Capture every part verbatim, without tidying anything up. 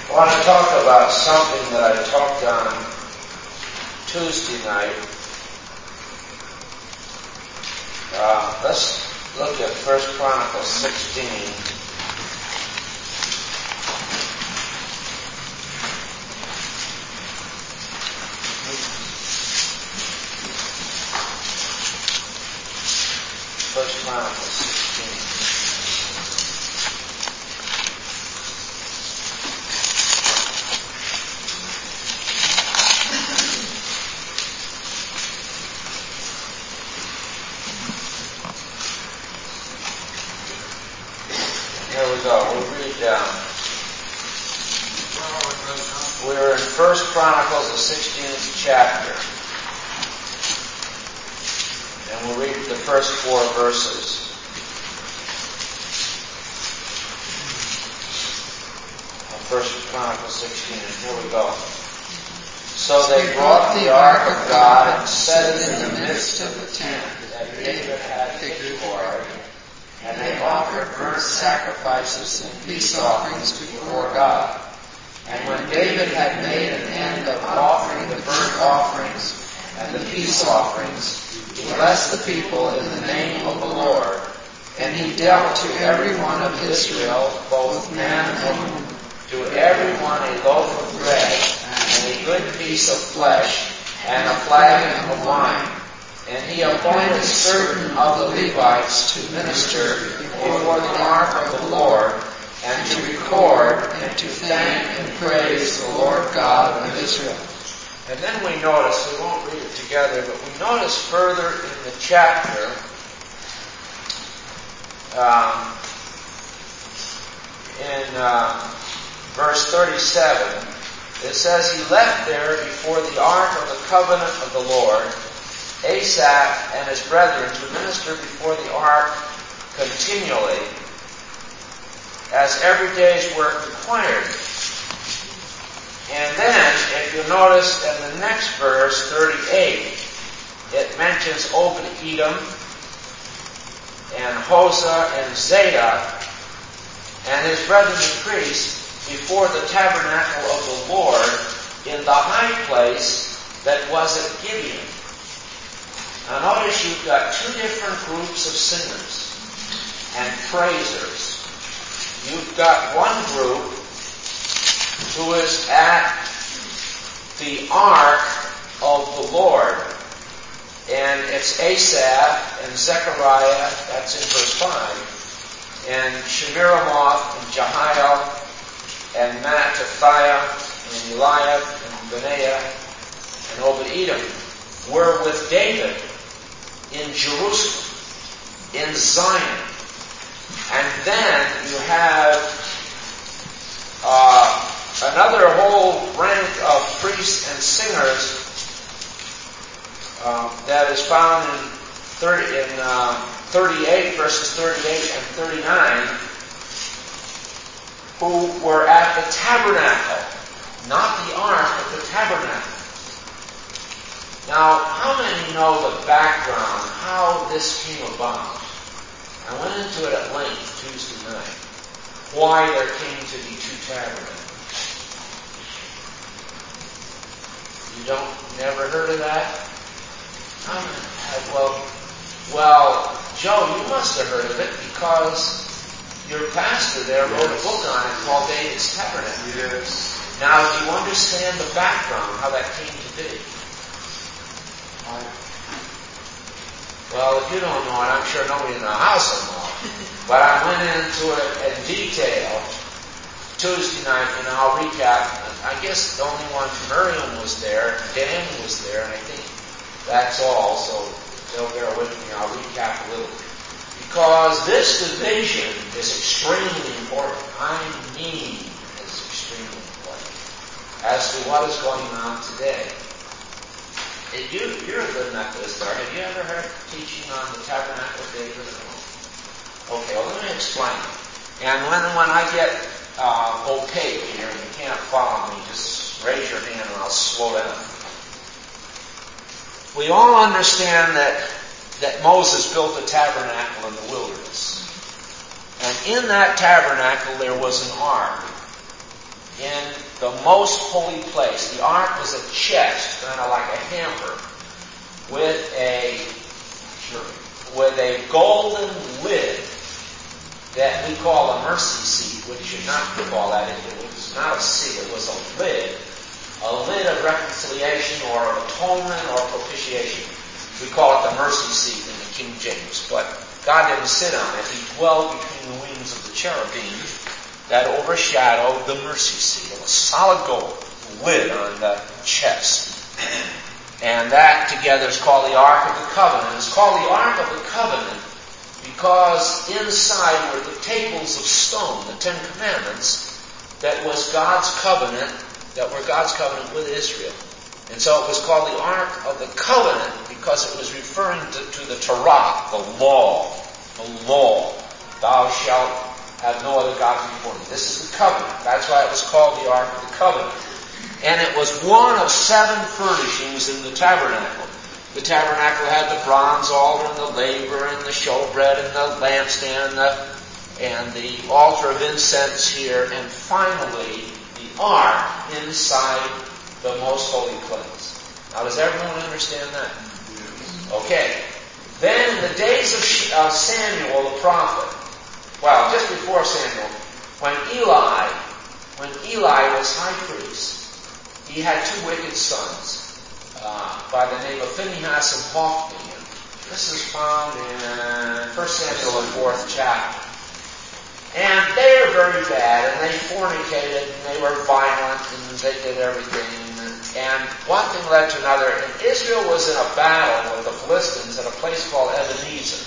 I want to talk about something that I talked on Tuesday night. Uh, let's look at First Chronicles sixteen. First Chronicles sixteen. Here we go. We'll read down. We're in First Chronicles, the sixteenth chapter. And we'll read the first four verses. First Chronicles sixteen, and here we go. So they brought the ark of God and set it in the midst of the tent that David had pitched for it, and they offered burnt sacrifices and peace offerings before God. And when David had made an end of offering the burnt offerings and the peace offerings, he blessed the people in the name of the Lord, and he dealt to every one of Israel, both man and woman, to every one a loaf of bread, and a good piece of flesh, and a flagon of wine. And he appointed certain of the Levites to minister before the ark of the Lord, and to record, and to thank and praise the Lord God of Israel. And then we notice, we won't read it together, but we notice further in the chapter, um, in uh, verse thirty-seven, it says, he left there before the ark of the covenant of the Lord, Asaph and his brethren to minister before the ark continually, as every day's work required. And then, if you notice in the next verse, thirty-eight, it mentions Obed-Edom and Hosea and Zadok and his brethren the priests before the tabernacle of the Lord in the high place that was at Gibeon. Now notice you've got two different groups of singers and praisers. You've got one group who is at the ark of the Lord, and it's Asaph and Zechariah, that's in verse five, and Shemiramoth and Jehiel and Mattathiah and Eliab and Benaiah and Obed-Edom were with David in Jerusalem, in Zion. And then you have uh, another whole rank of priests and singers uh, that is found in, thirty, in uh, thirty-eight, verses thirty-eight and thirty-nine, who were at the tabernacle, not the ark, but the tabernacle. Now, how many know the background, how this came about? I went into it at length Tuesday night. Why there came to be two tabernacles. You don't, never heard of that? Um, well, well, Joe, you must have heard of it because your pastor there wrote a book on it called David's Tabernacle. Yes. Now, do you understand the background, how that came to be? Well, if you don't know it, I'm sure nobody in the house will know it. But I went into it in detail Tuesday night, and I'll recap. I guess the only one, Miriam was there, Dan was there, and I think that's all. So they'll bear with me. I'll recap a little. Because this division is extremely important. I mean, it's extremely important as to what is going on today. If you, you're a good Methodist, have you ever heard teaching on the Tabernacle of David? Okay, well, let me explain. And when, when I get uh, opaque here and you can't follow me, just raise your hand and I'll slow down. We all understand that, that Moses built a tabernacle in the wilderness. And in that tabernacle there was an ark. And the most holy place. The ark was a chest, kind of like a hamper, with a with a golden lid that we call a mercy seat, which should not be called that. It was not a seat, it was a lid. A lid of reconciliation or of atonement or propitiation. We call it the mercy seat in the King James. But God didn't sit on it. He dwelled between the wings of the cherubim that overshadowed the mercy seat. It was solid gold lid on the chest. And that together is called the Ark of the Covenant. It's called the Ark of the Covenant because inside were the tables of stone, the Ten Commandments, that was God's covenant, that were God's covenant with Israel. And so it was called the Ark of the Covenant because it was referring to, to the Torah, the law, the law. Thou shalt have no other gods before me. This is the covenant. That's why it was called the Ark of the Covenant. And it was one of seven furnishings in the tabernacle. The tabernacle had the bronze altar and the laver and the showbread and the lampstand and the, and the altar of incense here. And finally, the ark inside the most holy place. Now, does everyone understand that? Okay. Then in the days of uh, Samuel the prophet, well, just before Samuel, when Eli, when Eli was high priest, he had two wicked sons uh, by the name of Phinehas and Hophni. This is found in First Samuel, the fourth chapter. And they are very bad, and they fornicated, and they were violent, and they did everything. And one thing led to another. And Israel was in a battle with the Philistines at a place called Ebenezer.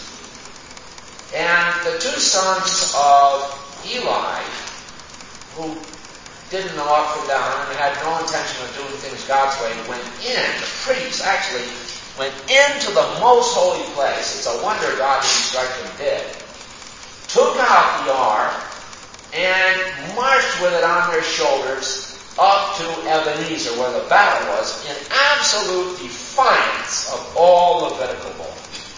And the two sons of Eli, who didn't know up or down and had no intention of doing things God's way, went in. The priests actually went into the most holy place. It's a wonder God didn't strike them dead. Took out the ark and marched with it on their shoulders up to Ebenezer, where the battle was, in absolute defiance of all Levitical law.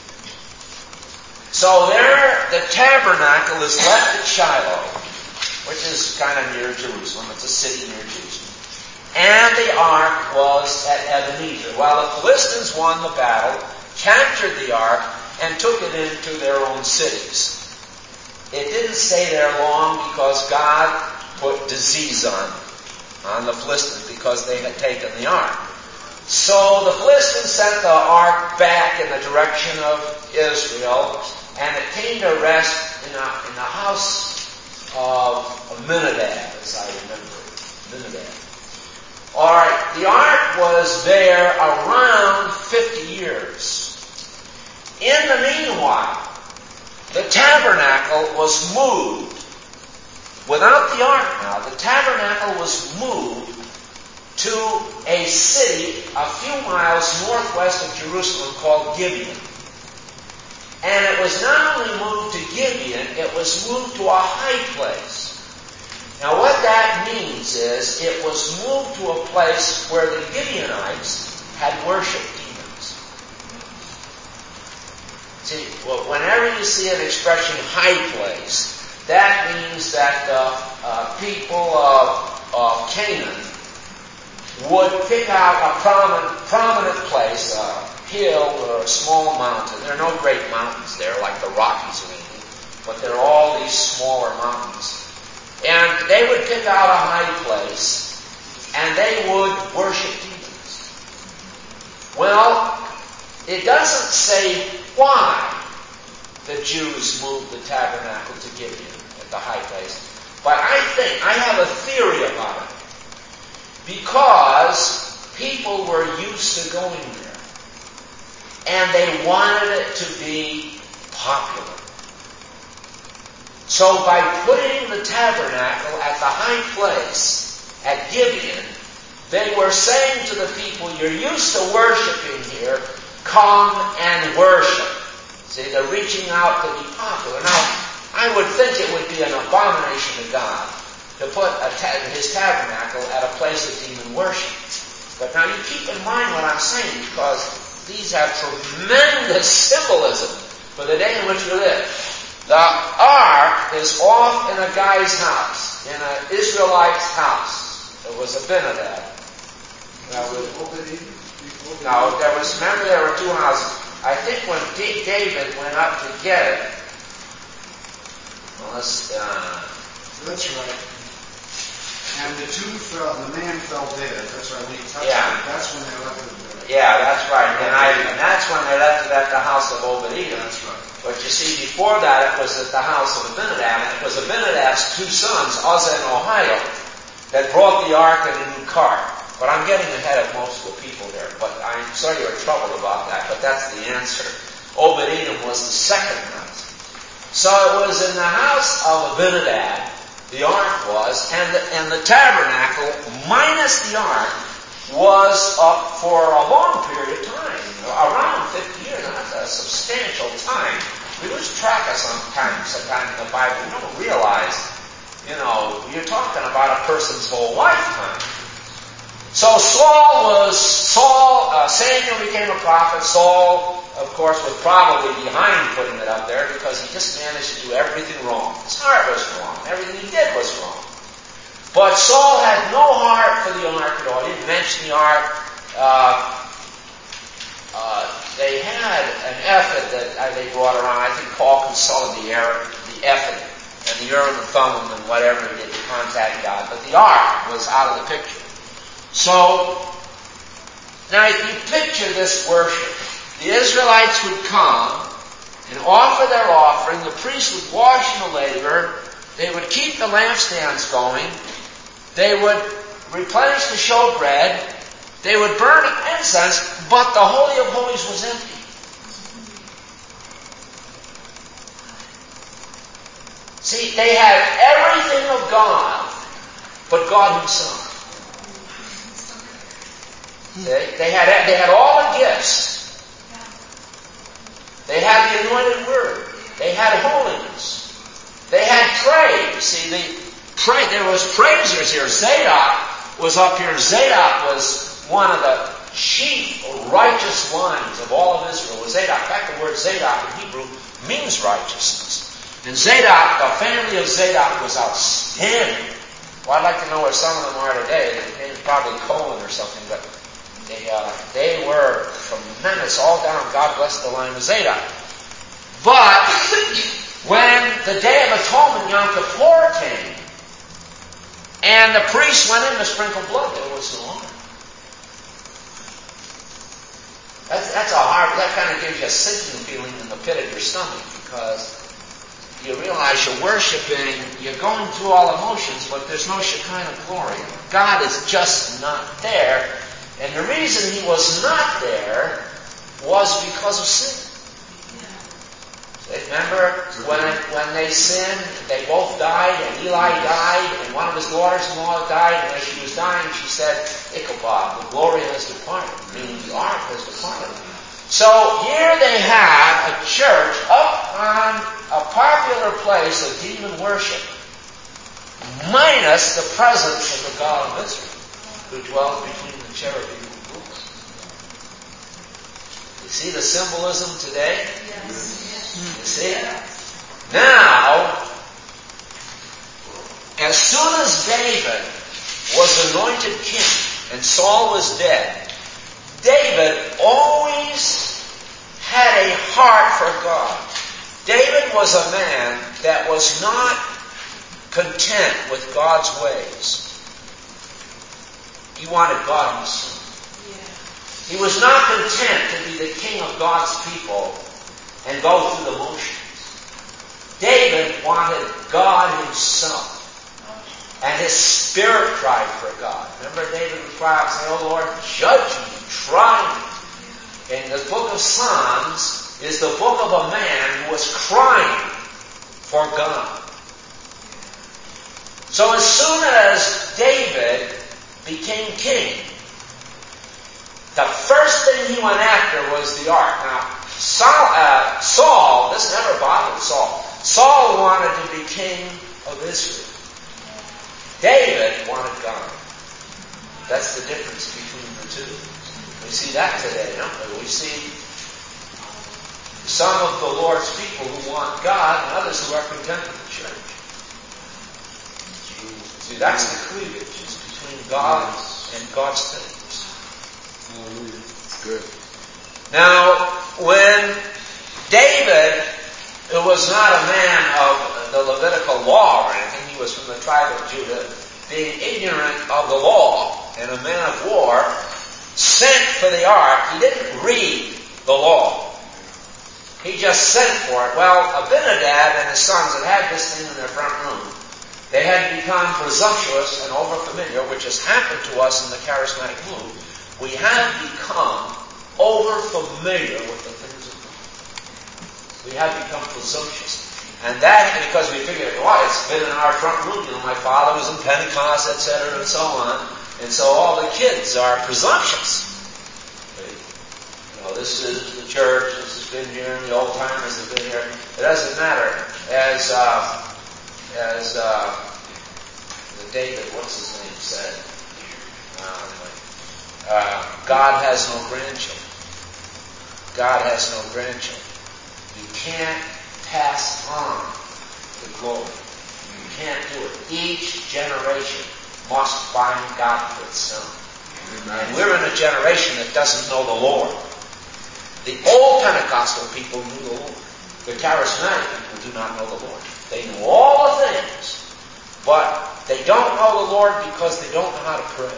So there, the tabernacle is left at Shiloh, which is kind of near Jerusalem. It's a city near Jerusalem. And the ark was at Ebenezer. While the Philistines won the battle, captured the ark, and took it into their own cities. It didn't stay there long because God put disease on, on the Philistines because they had taken the ark. So the Philistines sent the ark back in the direction of Israel, and it came to rest in a, in the house of Abinadab, as I remember it. Abinadab. All right, the ark was there around fifty years. In the meanwhile, the tabernacle was moved. Without the ark now, the tabernacle was moved to a city a few miles northwest of Jerusalem called Gibeon. And it was not only moved to Gibeon, it was moved to a high place. Now what that means is it was moved to a place where the Gibeonites had worshipped demons. See, well, whenever you see an expression high place, that means that the uh, people of, of Canaan would pick out a prominent, prominent place, a hill or a small mountain. There are no great mountains there like the Rockies or anything, but there are all these smaller mountains. And they would pick out a high place, and they would worship demons. Well, it doesn't say why the Jews moved the tabernacle to Gibeon at the high place, but I think, I have a theory about it. Because people were used to going there. And they wanted it to be popular. So by putting the tabernacle at the high place at Gibeon, they were saying to the people, you're used to worshiping here, come and worship. See, they're reaching out to be popular. Now, I would think it would be an abomination to God to put a ta- his tabernacle at a place of demon worship. But now you keep in mind what I'm saying, because these have tremendous symbolism for the day in which we live. The ark is off in a guy's house, in an Israelite's house. It was Abinadab. Now, no, there was, remember there were two houses. I think when D- David went up to get it, well, let's, uh, that's right. And the two fell, the man fell dead. That's right. When he touched yeah. it, that's when they left it there. Yeah, that's right. And, I, and that's when they left it at the house of Obed-Edom. That's right. But you see, before that, it was at the house of Abinadab, and it was Abinadab's two sons, Uzzah and Ohio, that brought the ark and a new cart. But I'm getting ahead of most of the people here, but I'm sorry you're troubled about that, but that's the answer. Obed-Edom was the second house. So it was in the house of Abinadab, the ark was, and the, and the tabernacle, minus the ark, was up for a long period of time, around fifty years. That's a substantial time. We lose track of sometimes, sometimes in the Bible. We don't realize, you know, you're talking about a person's whole lifetime. So Saul was, Saul, uh, Samuel became a prophet. Saul, of course, was probably behind putting it up there because he just managed to do everything wrong. His heart was wrong. Everything he did was wrong. But Saul had no heart for the ark at all. He didn't mention the ark. Uh, uh, they had an ephod that uh, they brought around. I think Paul consulted the, the ephod and the Urim and Thummim and whatever he did to contact God. But the ark was out of the picture. So, now if you picture this worship, the Israelites would come and offer their offering. The priest would wash the laver. They would keep the lampstands going. They would replenish the showbread. They would burn incense, but the Holy of Holies was empty. See, they had everything of God, but God Himself. They, they had they had all the gifts. They had the anointed word. They had holiness. They had praise. See, the pray there was praisers here. Zadok was up here. Zadok was one of the chief righteous lines of all of Israel. Was Zadok. In fact, the word Zadok in Hebrew means righteousness. And Zadok, the family of Zadok, was outstanding. Well, I'd like to know where some of them are today. They named probably Cohen or something, but They, uh, they were tremendous all down. God bless the line of Zadok. But when the Day of Atonement, Yom Kippur, came, and the priest went in to sprinkle blood, there was no honor. That's, that's a hard, that kind of gives you a sinking feeling in the pit of your stomach, because you realize you're worshiping, you're going through all emotions, but there's no Shekinah glory. God is just not there. And the reason He was not there was because of sin. Remember when when they sinned, they both died, and Eli died, and one of his daughters-in-law died, and as she was dying, she said, Ichabod, the glory has departed, meaning the ark has departed. So here they have a church up on a popular place of demon worship, minus the presence of the God of Israel, who dwells between the cherubim and bulls. You see the symbolism today? Yes. You see it? Now, as soon as David was anointed king and Saul was dead, David always had a heart for God. David was a man that was not content with God's ways. He wanted God Himself. Yeah. He was not content to be the king of God's people and go through the motions. David wanted God Himself. And his spirit cried for God. Remember, David would cry out and say, "Oh Lord, judge me, try me." And the book of Psalms is the book of a man who was crying for God. So as soon as David became king, the first thing he went after was the ark. Now, Saul, uh, Saul, this never bothered Saul. Saul wanted to be king of Israel. David wanted God. That's the difference between the two. We see that today, don't we? We see some of the Lord's people who want God and others who are content with the church. See, that's the cleavage. It's between God Yes. and God's things. Hallelujah. It's good. Now, when David, who was not a man of the Levitical law or anything, he was from the tribe of Judah, being ignorant of the law and a man of war, sent for the ark. He didn't read the law. He just sent for it. Well, Abinadab and his sons had had this thing in their front room. They had become presumptuous and overfamiliar, which has happened to us in the charismatic move. We have become overfamiliar with the things of God. We have become presumptuous. And that because we figured, well, it's been in our front room. You know, my father was in Pentecost, et cetera, and so on. And so all the kids are presumptuous. You know, this is the church. This has been here. And the old timers have been here. It doesn't matter. As uh, as uh, David, what's his name, said, uh, uh, God has no grandchildren. God has no grandchildren. You can't pass on the glory. You can't do it. Each generation must find God for itself. Amen. And we're in a generation that doesn't know the Lord. The old Pentecostal people knew the Lord. The charismatic people do not know the Lord. They know all the things, but they don't know the Lord because they don't know how to pray.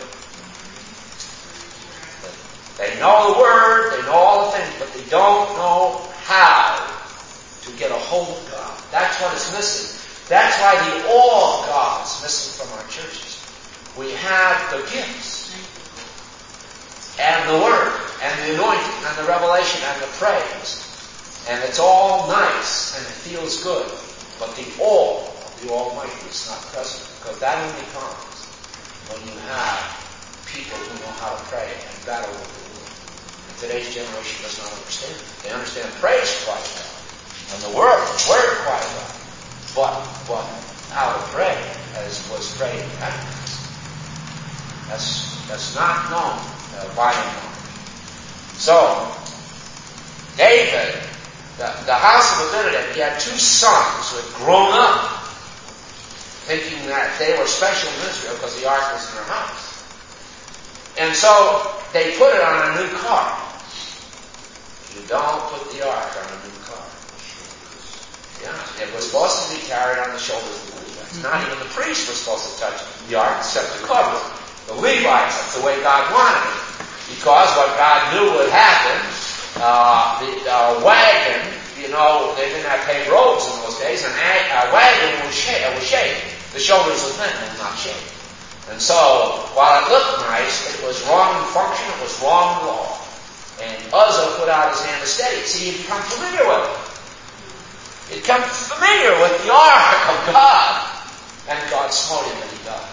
They know the Word, they know all the things, but they don't know how to get a hold of God. That's what is missing. That's why the awe of God is missing from our churches. We have the gifts, and the Word, and the anointing, and the revelation, and the praise. And it's all nice, and it feels good. But the awe of the Almighty is not present, because that only comes when you have people who know how to pray and battle with the Lord. And today's generation does not understand it. They understand praise quite well, and the word, word quite well. But, but how to pray, as was prayed in Pentecost, that's, that's not known uh, by and large. So, David, the, the house of Abinadab, he had two sons who had grown up thinking that they were special in Israel because the ark was in their house. And so they put it on a new cart. You don't put the ark on a new cart. Yeah, it was supposed to be carried on the shoulders of the Levites. Not even the priests were supposed to touch the ark except to cover it. The Levites, that's the way God wanted it. Because what God knew would happen, uh, the uh, wagon, you know, they didn't have paved roads in those days, and a wagon was shaved. Was shaved. The shoulders of men were not shaved. And so, while it looked nice, it was wrong in function, it was wrong in law. And Uzzah put out his hand to steady it. See, you become familiar with it. You become familiar with the ark of God. And God smote him and he died.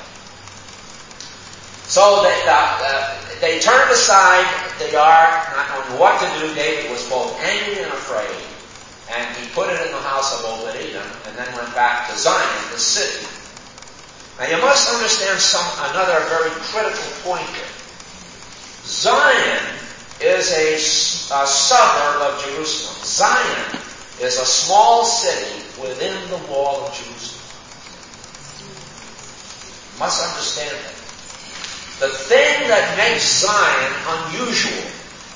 So they, uh, they turned aside the ark, not knowing what to do. David was both angry and afraid. And he put it in the house of Obed-Edom and then went back to Zion, the city. Now you must understand some another very critical point here. Zion is a, a suburb of Jerusalem. Zion is a small city within the wall of Jerusalem. You must understand that. The thing that makes Zion unusual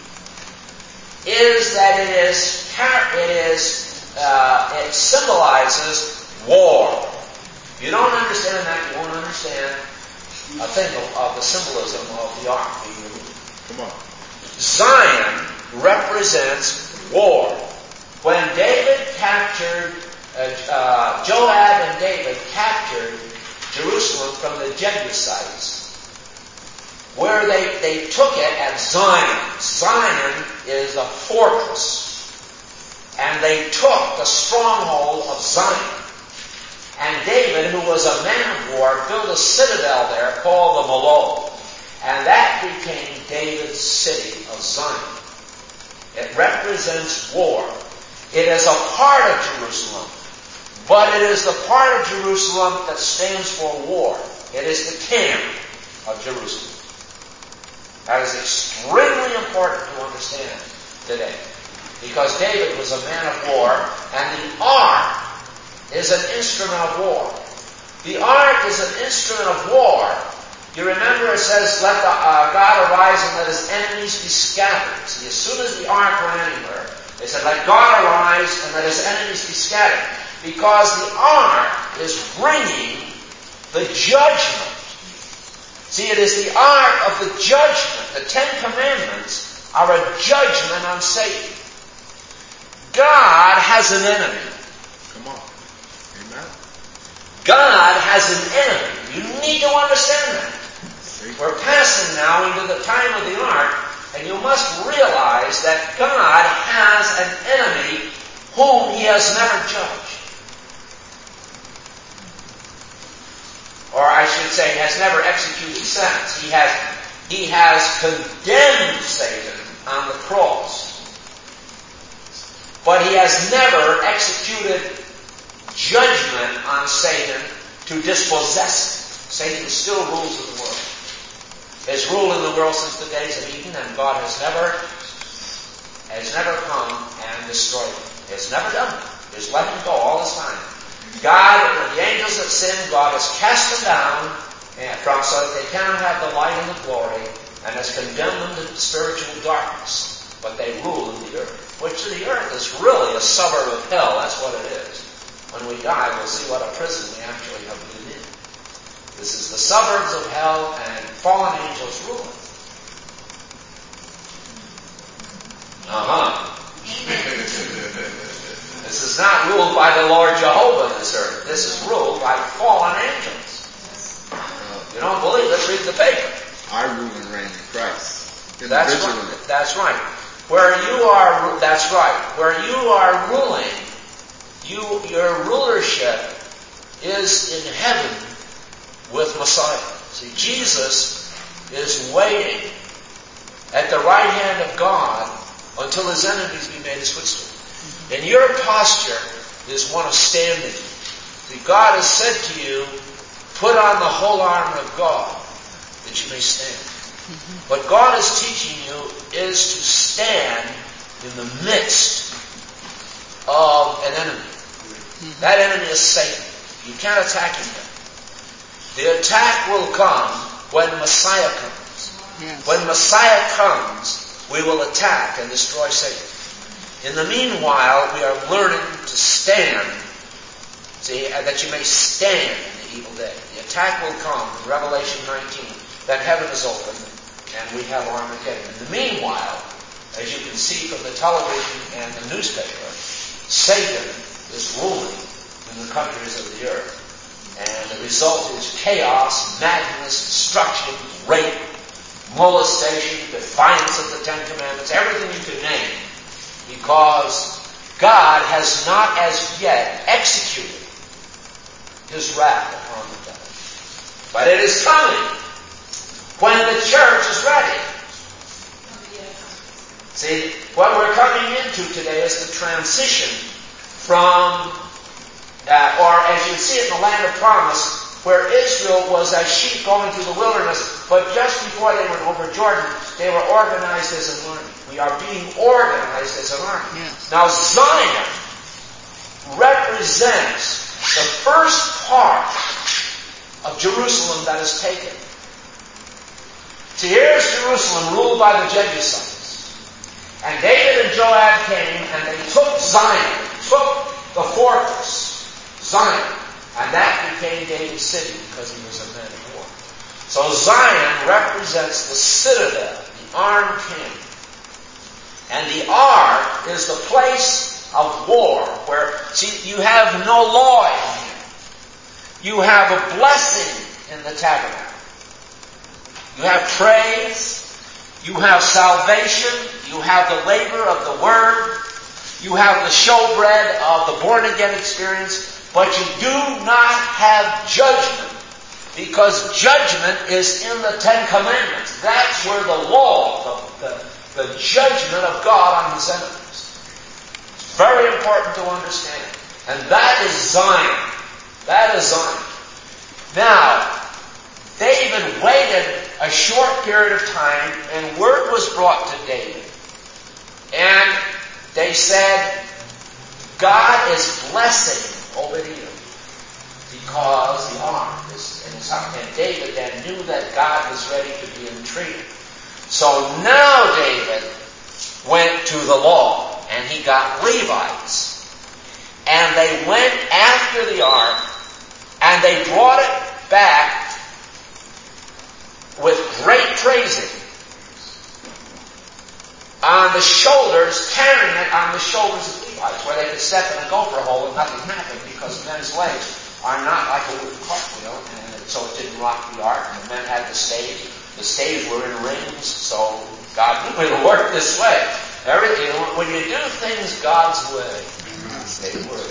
is that it is it is uh, it symbolizes war. If you don't understand that, you won't understand a thing of, of the symbolism of the ark being removed. Come on. Zion represents war. When David captured, uh, uh, Joab and David captured Jerusalem from the Jebusites, where they, they took it at Zion. Zion is a fortress. And they took the stronghold of Zion. And David, who was a man of war, built a citadel there called the Millo. And that became David's city of Zion. It represents war. It is a part of Jerusalem, but it is the part of Jerusalem that stands for war. It is the camp of Jerusalem. That is extremely important to understand today. Because David was a man of war, and the ark is an instrument of war. The ark is an instrument of war You remember it says, let the, uh, God arise and let his enemies be scattered. See, as soon as the ark went anywhere, they said, let God arise and let his enemies be scattered. Because the ark is bringing the judgment. See, it is the ark of the judgment. The Ten Commandments are a judgment on Satan. God has an enemy. Come on. Amen. God has an enemy. You need to understand that. We're passing now into the time of the ark, and you must realize that God has an enemy whom he has never judged. Or I should say, has never executed sentence. He has, he has condemned Satan on the cross. But he has never executed judgment on Satan to dispossess him. Satan still rules in the world. Has ruled in the world since the days of Eden, and God has never, has never come and destroyed him. He has never done it. He has let him go all this time. God, when the angels have sinned, God has cast them down and from so that they cannot have the light and the glory, and has condemned them to spiritual darkness. But they rule in the earth. Which the earth is really a suburb of hell. That's what it is. When we die, we'll see what a prison we actually have been in. This is the suburbs of hell, and fallen angels rule it. Uh-huh. This is not ruled by the Lord Jehovah, this earth. This is ruled by fallen angels. You don't believe? Let's read the paper. I rule and reign in Christ. That's right. That's right. Where you are, that's right. Where you are ruling, you, your rulership is in heaven with Messiah. See, Jesus is waiting at the right hand of God until his enemies be made his footstool. And your posture is one of standing. See, God has said to you, put on the whole armor of God that you may stand. What God is teaching you is to stand in the midst of an enemy. That enemy is Satan. You can't attack him yet. The attack will come when Messiah comes. Yes. When Messiah comes, we will attack and destroy Satan. In the meanwhile, we are learning to stand, see, that you may stand in the evil day. The attack will come in Revelation nineteen, that heaven is open and we have Armageddon. In the meanwhile, as you can see from the television and the newspaper, Satan is ruling in the countries of the earth. And the result is chaos, madness, destruction, rape, molestation, defiance of the Ten Commandments, everything you can name. Because God has not as yet executed his wrath upon the devil. But it is coming when the church is ready. See, what we're coming into today is the transition from Uh, or as you see it in the land of promise, where Israel was as sheep going through the wilderness, but just before they went over Jordan, they were organized as an army. We are being organized as an army. Yes. Now Zion represents the first part of Jerusalem that is taken. See, here's Jerusalem ruled by the Jebusites. And David and Joab came and they took Zion, took the fortress, Zion. And that became David's city because he was a man of war. So Zion represents the citadel, the armed camp. And the ark is the place of war where, see, you have no law in here. You have a blessing in the tabernacle. You have praise. You have salvation. You have the labor of the word. You have the showbread of the born-again experience. But you do not have judgment, because judgment is in the Ten Commandments. That's where the law, the, the, the judgment of God on his enemies. It's very important to understand. And that is Zion. That is Zion. Now, David waited a short period of time, and word was brought to David. And they said, God is blessing Obed-Edom because the ark is in his And David then knew that God was ready to be entreated. So now David went to the law, and he got Levites. And they went after the ark, and they brought it back with great praising on the shoulders, carrying it on the shoulders of Levites, where they could step in a gopher hole and nothing happened, because men's legs are not like a wooden cartwheel, and so it didn't rock the ark, and the men had the staves. The staves were in rings, so God knew it would work this way. Everything, when you do things God's way, they work.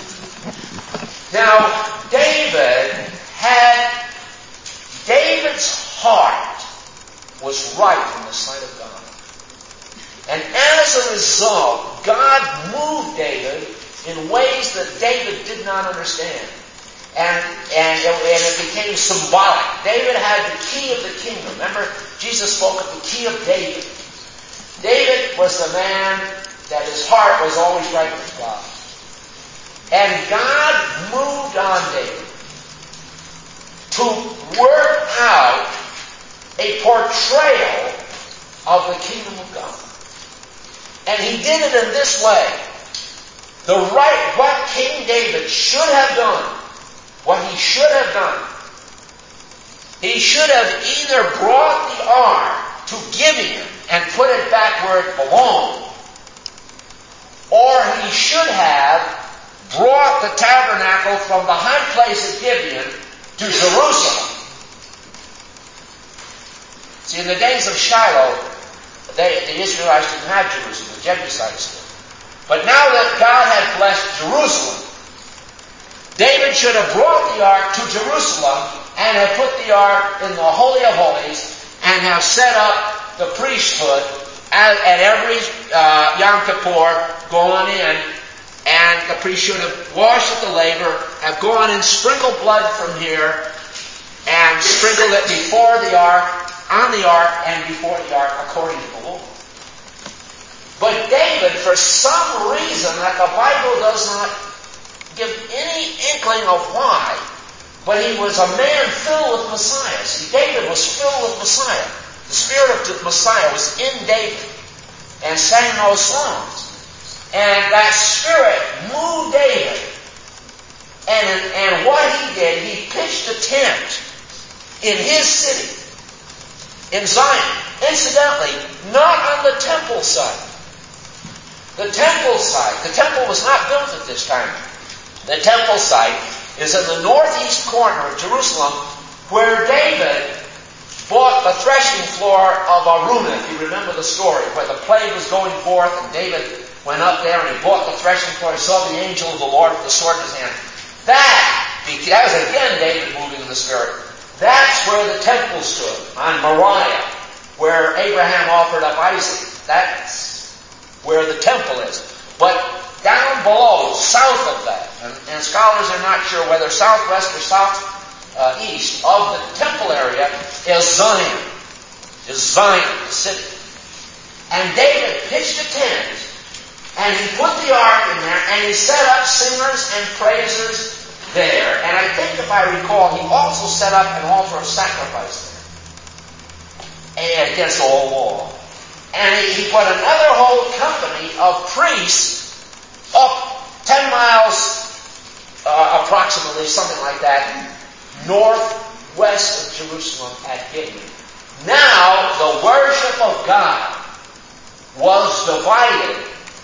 Now, David had, David's heart was right in the sight of God. And as a result, God moved David in ways that David did not understand. And, and, it, and it became symbolic. David had the key of the kingdom. Remember, Jesus spoke of the key of David. David was the man that his heart was always right with God. And God moved on David to work out a portrayal of the kingdom of God. And he did it in this way. The right, what King David should have done, what he should have done, he should have either brought the ark to Gibeon and put it back where it belonged, or he should have brought the tabernacle from the high place at Gibeon to Jerusalem. See, in the days of Shiloh, they, the Israelites didn't have Jerusalem, the Jebusites did. But now that God had blessed Jerusalem, David should have brought the ark to Jerusalem and have put the ark in the Holy of Holies and have set up the priesthood at, at every uh, Yom Kippur, gone in, and the priest should have washed at the laver, have gone and sprinkled blood from here, and sprinkled it before the ark, on the ark, and before the ark, according to the law. But David, for some reason that the Bible does not give any inkling of why, but he was a man filled with Messiah. See, David was filled with Messiah. The Spirit of Messiah was in David and sang those songs. And that Spirit moved David. And, and what he did, he pitched a tent in his city, in Zion. Incidentally, not on the temple site. The temple site, the temple was not built at this time. The temple site is in the northeast corner of Jerusalem, where David bought the threshing floor of Araunah, if you remember the story, where the plague was going forth, and David went up there and he bought the threshing floor. He saw the angel of the Lord with the sword in his hand. That, that was again David moving in the Spirit. That's where the temple stood, on Moriah, where Abraham offered up Isaac. That's where the temple is. But down below, south of that, and, and scholars are not sure whether southwest or southeast uh, of the temple area is Zion. Is Zion, the city. And David pitched a tent, and he put the ark in there, and he set up singers and praisers there. And I think, if I recall, he also set up an altar of sacrifice there, and against all law. And he put another whole company of priests up ten miles, uh, approximately, something like that, northwest of Jerusalem at Gibeon. Now, the worship of God was divided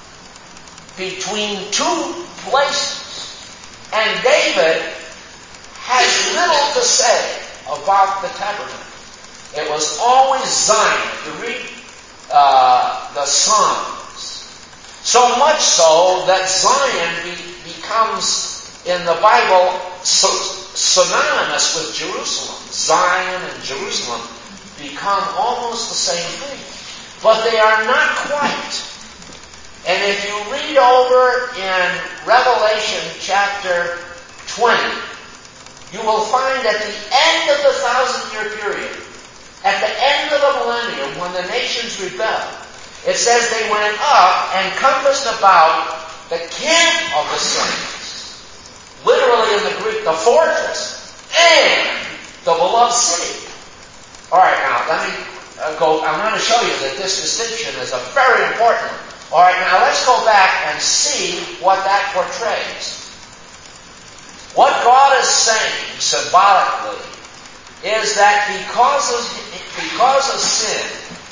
between two places. And David has little to say about the tabernacle. It was always Zion. If you read Uh, the Psalms. So much so that Zion be, becomes, in the Bible, so, synonymous with Jerusalem. Zion and Jerusalem become almost the same thing. But they are not quite. And if you read over in Revelation chapter twenty, you will find at the end of the thousand-year period, at the end of the millennium, when the nations rebelled, it says they went up and compassed about the camp of the saints. Literally in the Greek, the fortress. And the beloved city. All right, now let me uh, go. I'm going to show you that this distinction is a very important one. All right, now let's go back and see what that portrays. What God is saying symbolically is that because of, because of sin,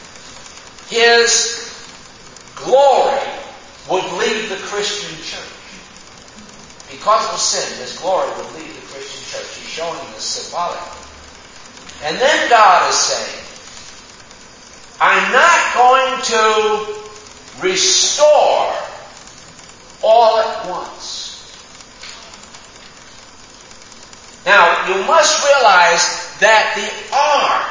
His glory would leave the Christian church. Because of sin, His glory would leave the Christian church. He's showing this symbolically. And then God is saying, I'm not going to restore all at once. Now, you must realize that the ark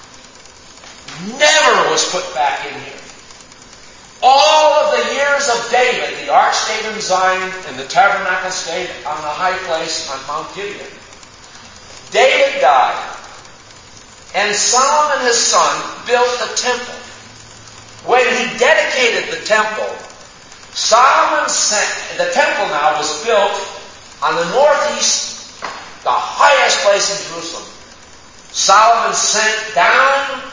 never was put back in here. All of the years of David, the ark stayed in Zion and the tabernacle stayed on the high place on Mount Gibeon. David died, and Solomon his son built the temple. When he dedicated the temple, Solomon sent, the temple now was built on the northeast, the highest place in Jerusalem. Solomon sent down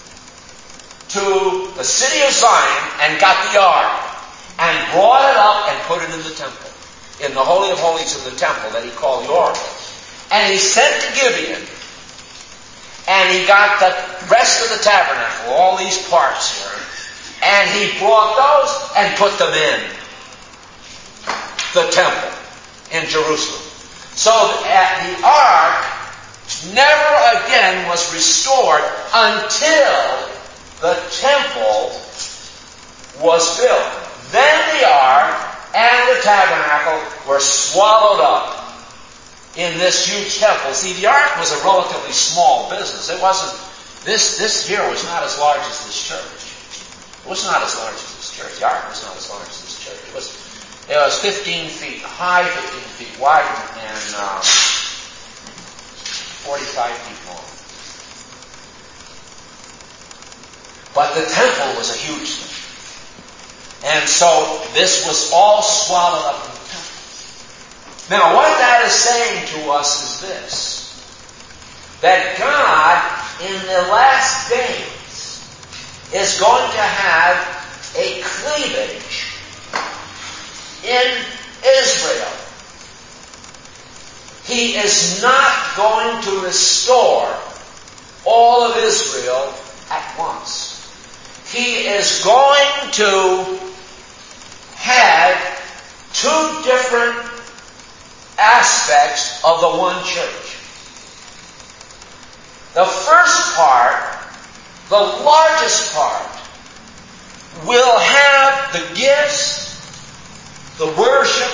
to the city of Zion and got the ark and brought it up and put it in the temple, in the Holy of Holies in the temple that he called the oracle. And he sent to Gibeon, and he got the rest of the tabernacle, all these parts here, and he brought those and put them in the temple in Jerusalem. So that the ark never again was restored until the temple was built. Then the ark and the tabernacle were swallowed up in this huge temple. See, the ark was a relatively small business. It wasn't, this, this here was not as large as this church. It was not as large as this church. The ark was not as large as this church. It was, it was fifteen feet high, fifteen feet wide, and um, forty-five feet long. But the temple was a huge thing. And so this was all swallowed up in the temple. Now what that is saying to us is this. That God, in the last days, is going to have a cleavage in Israel. He is not going to restore all of Israel at once. He is going to have two different aspects of the one church. The first part, the largest part, will have the gifts, the worship,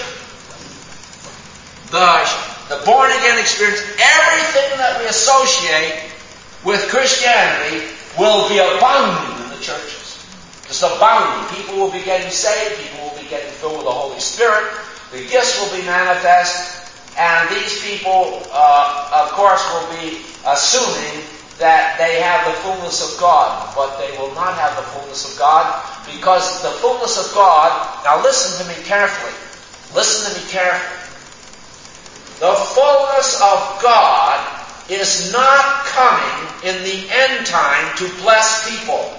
the, the born-again experience, everything that we associate with Christianity will be abounding in the churches. Just abounding. People will be getting saved. People will be getting filled with the Holy Spirit. The gifts will be manifest. And these people, uh, of course, will be assuming that they have the fullness of God. But they will not have the fullness of God, because the fullness of God, now listen to me carefully. Listen to me carefully. The fullness of God is not coming in the end time to bless people.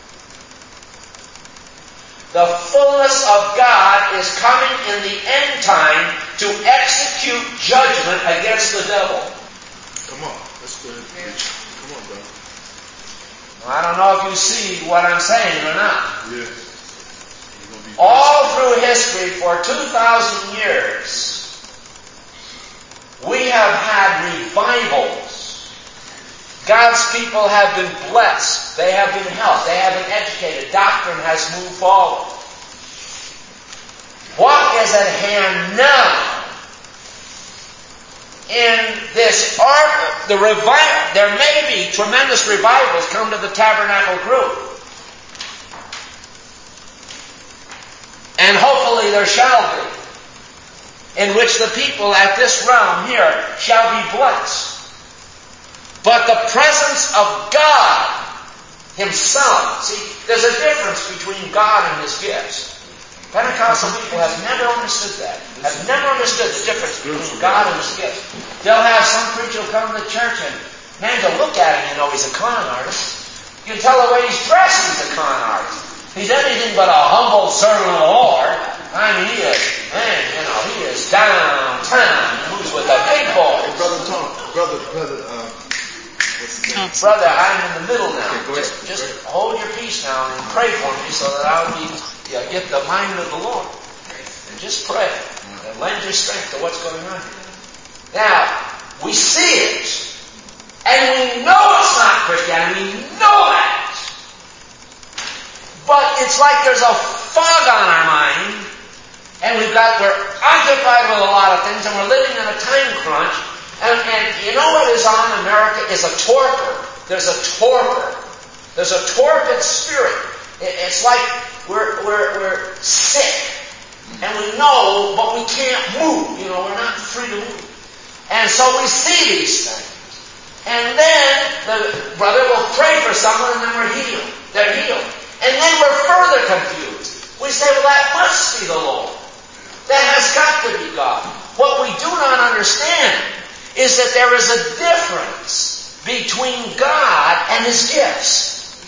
The fullness of God is coming in the end time to execute judgment against the devil. Come on, let's go ahead and preach. Come on, brother. Well, I don't know if you see what I'm saying or not. Yeah. All through history for two thousand years, we have had revivals. God's people have been blessed. They have been helped. They have been educated. Doctrine has moved forward. What is at hand now? In this art, the revival, there may be tremendous revivals come to the tabernacle group. And hopefully there shall be, in which the people at this realm here shall be blessed. But the presence of God Himself, see, there's a difference between God and His gifts. Pentecostal people have never understood that. Have never understood the difference between God and His gifts. They'll have some preacher come to church and, Man, to look at him, you know he's a con artist. You can tell the way he's dressed, he's a con artist. He's anything but a humble servant of the Lord. I mean, he is, man, you know, he is downtown. Who's with the big boys? Hey, brother Tom, brother, brother, uh, what's his name? Brother, I'm in the middle now. Okay, go ahead. Just, just hold your peace now and pray for me so that I'll be, you know, get the mind of the Lord. And just pray and lend your strength to what's going on here. Now, we see it, and we know it's not Christianity. We know that. But it's like there's a fog on our mind, and we've got, we're occupied with a lot of things, and we're living in a time crunch. And, and you know what is on America is a torpor. There's a torpor. There's a torpid spirit. It, it's like we're, we're, we're sick. And we know, but we can't move. You know, we're not free to move. And so we see these things. And then the brother will pray for someone, and then we're healed. They're healed. And then we're further confused. We say, well, that must be the Lord. That has got to be God. What we do not understand is that there is a difference between God and His gifts.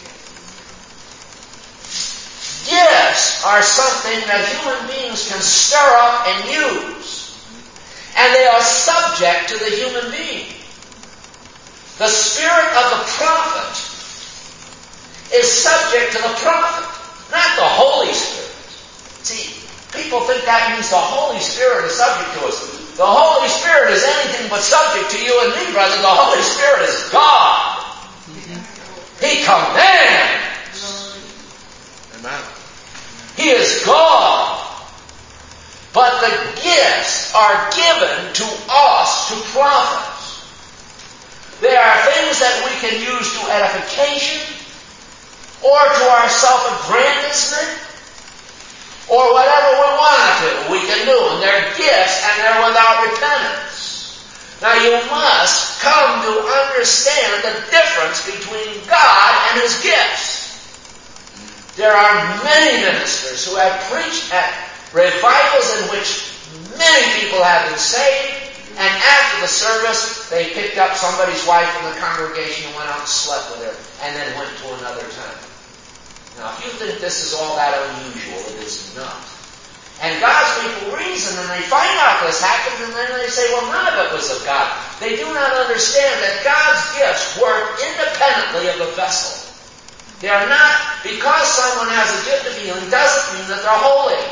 Gifts are something that human beings can stir up and use. And they are subject to the human being. The spirit of the prophet is subject to the prophet, not the Holy Spirit. See, people think that means the Holy Spirit is subject to us. The Holy Spirit is anything but subject to you and me, brother. The Holy Spirit is God. He commands. Amen. He is God. But the gifts are given to us, to prophets. They are things that we can use to edification, or to our self-aggrandizement, or whatever we want to, we can do. And they're gifts, and they're without repentance. Now you must come to understand the difference between God and His gifts. There are many ministers who have preached at revivals in which many people have been saved, and after the service, they picked up somebody's wife from the congregation and went out and slept with her, and then went to another town. Now, if you think this is all that unusual, it is not. And God's people reason, and they find out this happened, and then they say, well, none of it was of God. They do not understand that God's gifts work independently of the vessel. They are not, because someone has a gift of healing, doesn't mean that they're holy.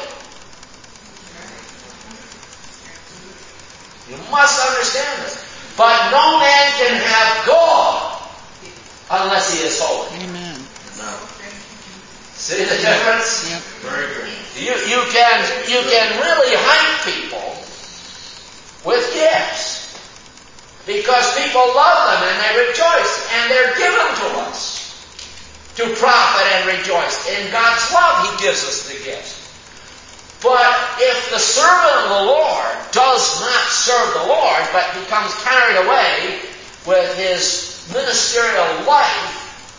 You must understand this. But no man can have God unless he is holy. Amen. Amen. See the difference? Yep. Very good. You, you can you can really hype people with gifts because people love them and they rejoice, and they're given to us to profit and rejoice. In God's love, He gives us the gifts. But if the servant of the Lord does not serve the Lord, but becomes carried away with his ministerial life,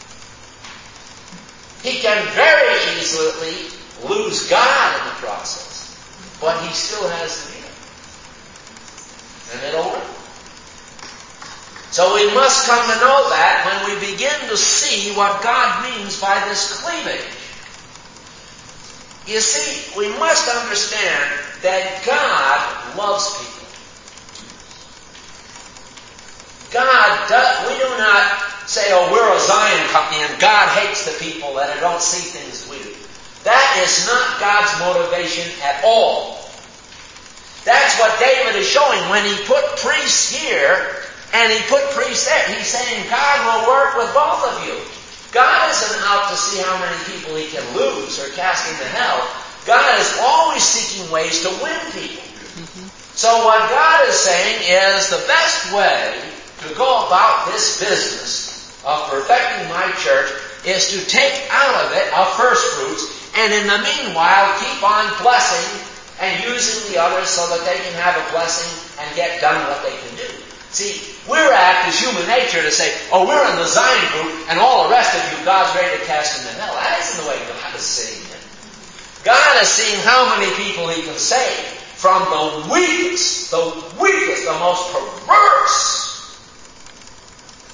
he can very easily lose God in the process. But he still has the gift. And it'll work. So we must come to know that when we begin to see what God means by this cleavage. You see, we must understand that God loves people. God does, we do not say, oh, we're a Zion company and God hates the people that don't see things we do. That is not God's motivation at all. That's what David is showing when he put priests here and he put priests there. He's saying God will work with both of you. God isn't out to see how many people he can lose or cast into hell. God is always seeking ways to win people. Mm-hmm. So what God is saying is the best way to go about this business of perfecting my church is to take out of it our first fruits, and in the meanwhile keep on blessing and using the others so that they can have a blessing and get done what they can do. See, we're apt as human nature to say, oh, we're in the Zion group, and all the rest of you, God's ready to cast into hell. That isn't the way God is seeing it. God is seeing how many people He can save from the weakest, the weakest, the most perverse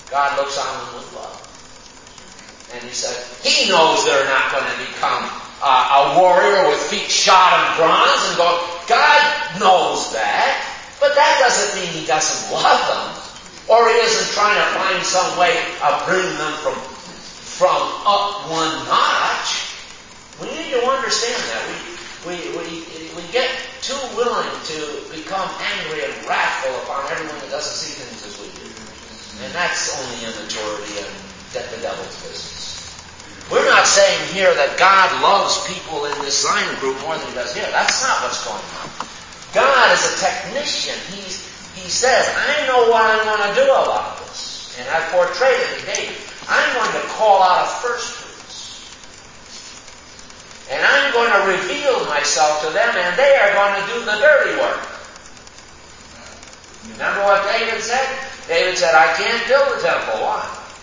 God looks on them with love. And he said, he knows they're not going to become uh, a warrior with feet shod in bronze and go, God knows that. But that doesn't mean he doesn't love them. Or he isn't trying to find some way of bringing them from, from up one notch. We need to understand that. We, we, we, we get too willing to become angry and wrathful upon everyone that doesn't see things as we do. And that's only immaturity and get the devil's business. We're not saying here that God loves people in this Zion group more than he does here. That's not what's going on. God is a technician. He's, he says, I know what I'm going to do about this. And I've portrayed it in David. I'm going to call out a first fruits. And I'm going to reveal myself to them, and they are going to do the dirty work. Remember what David said? David said, I can't build the temple. Why?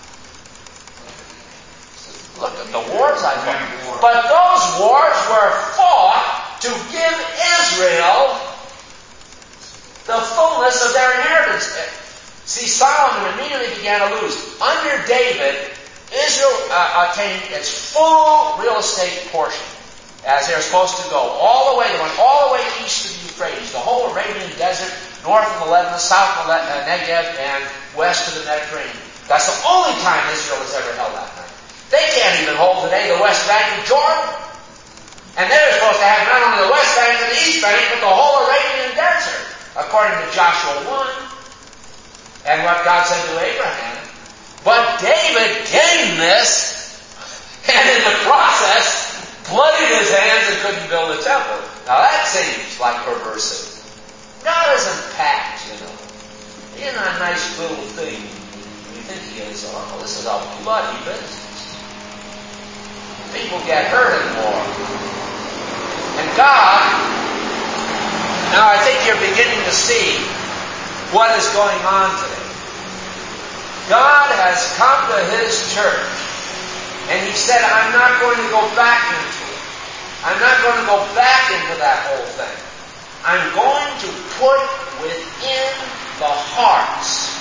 Look at the wars I fought. But those wars were fought to give Israel the fullness of their inheritance. See, Solomon immediately began to lose. Under David, Israel uh, attained its full real estate portion, as they're supposed to go. All the way, they went all the way east of the Euphrates, the whole Arabian desert, north of the Lebanon, south of the Negev, and west of the Mediterranean. That's the only time Israel has ever held that land. They can't even hold today the west bank of Jordan. And they're supposed to have not only the west bank and the east bank, but the whole Arabian desert, according to Joshua one, and what God said to Abraham. But David gained this, and in the process, bloodied his hands and couldn't build a temple. Now that seems like perversity. God isn't packed, you know. He's not a nice little thing. You think he is. Oh, this is a bloody business. People get hurt in war. And God, now I think you're beginning to see what is going on today. God has come to His church, and He said, I'm not going to go back into it. I'm not going to go back into that whole thing. I'm going to put within the hearts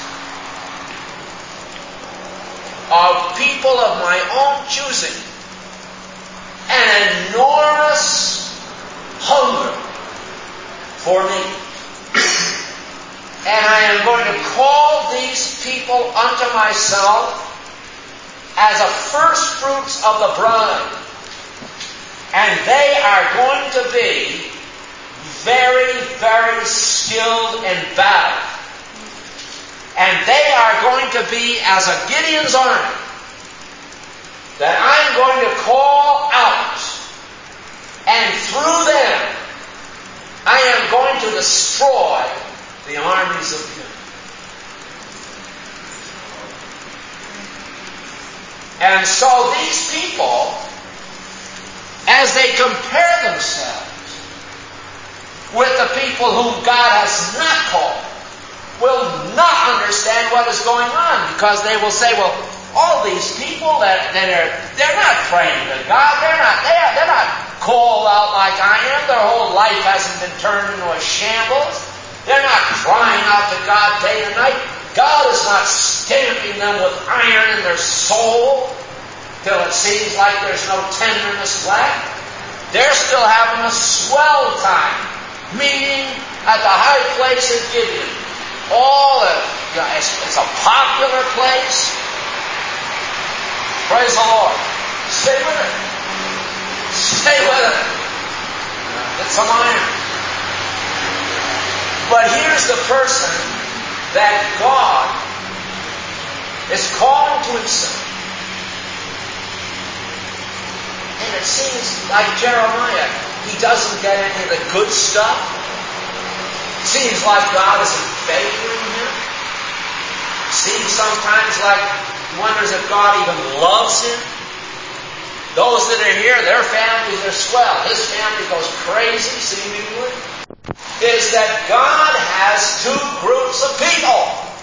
of people of my own choosing an enormous hunger for me. And I am going to call these people unto myself as a first fruits of the bride. And they are going to be very, very skilled in battle. And they are going to be as a Gideon's army that I'm going to call out, and through them I am going to destroy the armies of the enemy. And so these people, as they compare themselves with the people whom God has not called, will not understand what is going on, because they will say, well, all these people that, that are, they're not praying to God. They're not, they are, they're not called out like I am. Their whole life hasn't been turned into a shambles. They're not crying out to God day and night. God is not stamping them with iron in their soul till it seems like there's no tenderness left. They're still having a swell time meeting at the high place of Gibeon. All of, you know, it's, it's a popular place. Praise the Lord. Stay with it. Stay with it. Get some iron. But here's the person that God is calling to Himself. And it seems like Jeremiah, he doesn't get any of the good stuff. Seems like God isn't favoring him. Seems sometimes like he wonders if God even loves him. Those that are here, their families are swell. His family goes crazy, seemingly. Is that God has two groups of people.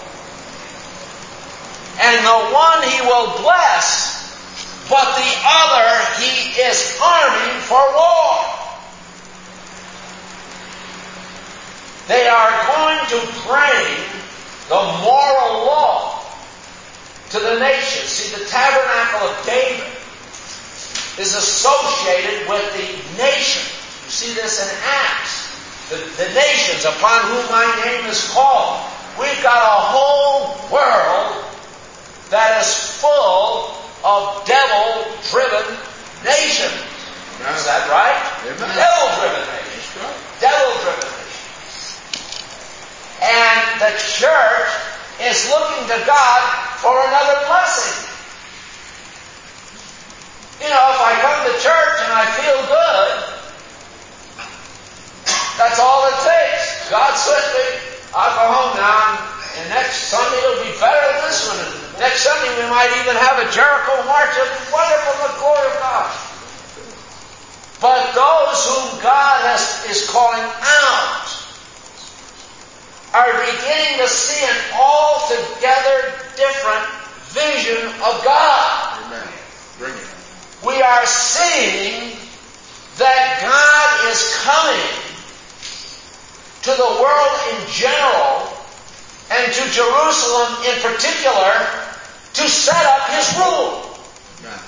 And the one He will bless, but the other He is arming for war. They are going to bring the moral law to the nations. See, the tabernacle of David is associated with the nation. You see this in Acts. The, the nations upon whom my name is called. We've got a whole world that is full of devil-driven nations. Amen. Is that right? Amen. Devil-driven nations. Right. Devil-driven nations. And the church is looking to God for another blessing. You know, if I come to church and I feel good, that's all it takes. God's with me. I'll go home now, and next Sunday it'll be better than this one. And next Sunday we might even have a Jericho march. It'll be wonderful in the glory of God. But those whom God has, is calling out are beginning to see an altogether different vision of God. Amen. Bring it. We are seeing that God is coming to the world in general and to Jerusalem in particular to set up His rule. Amen.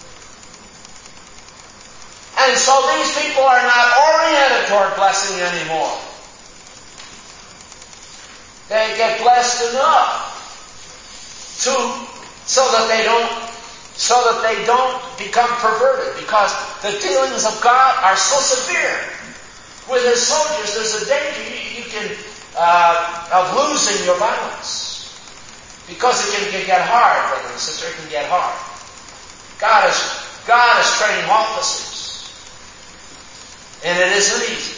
And so these people are not oriented toward blessing anymore. They get blessed enough to so that they don't so that they don't become perverted, because the dealings of God are so severe. With His soldiers, there's a danger you, you can uh, of losing your balance, because it can, can get hard, brother and sister. It can get hard. God is God is training officers, and it isn't easy.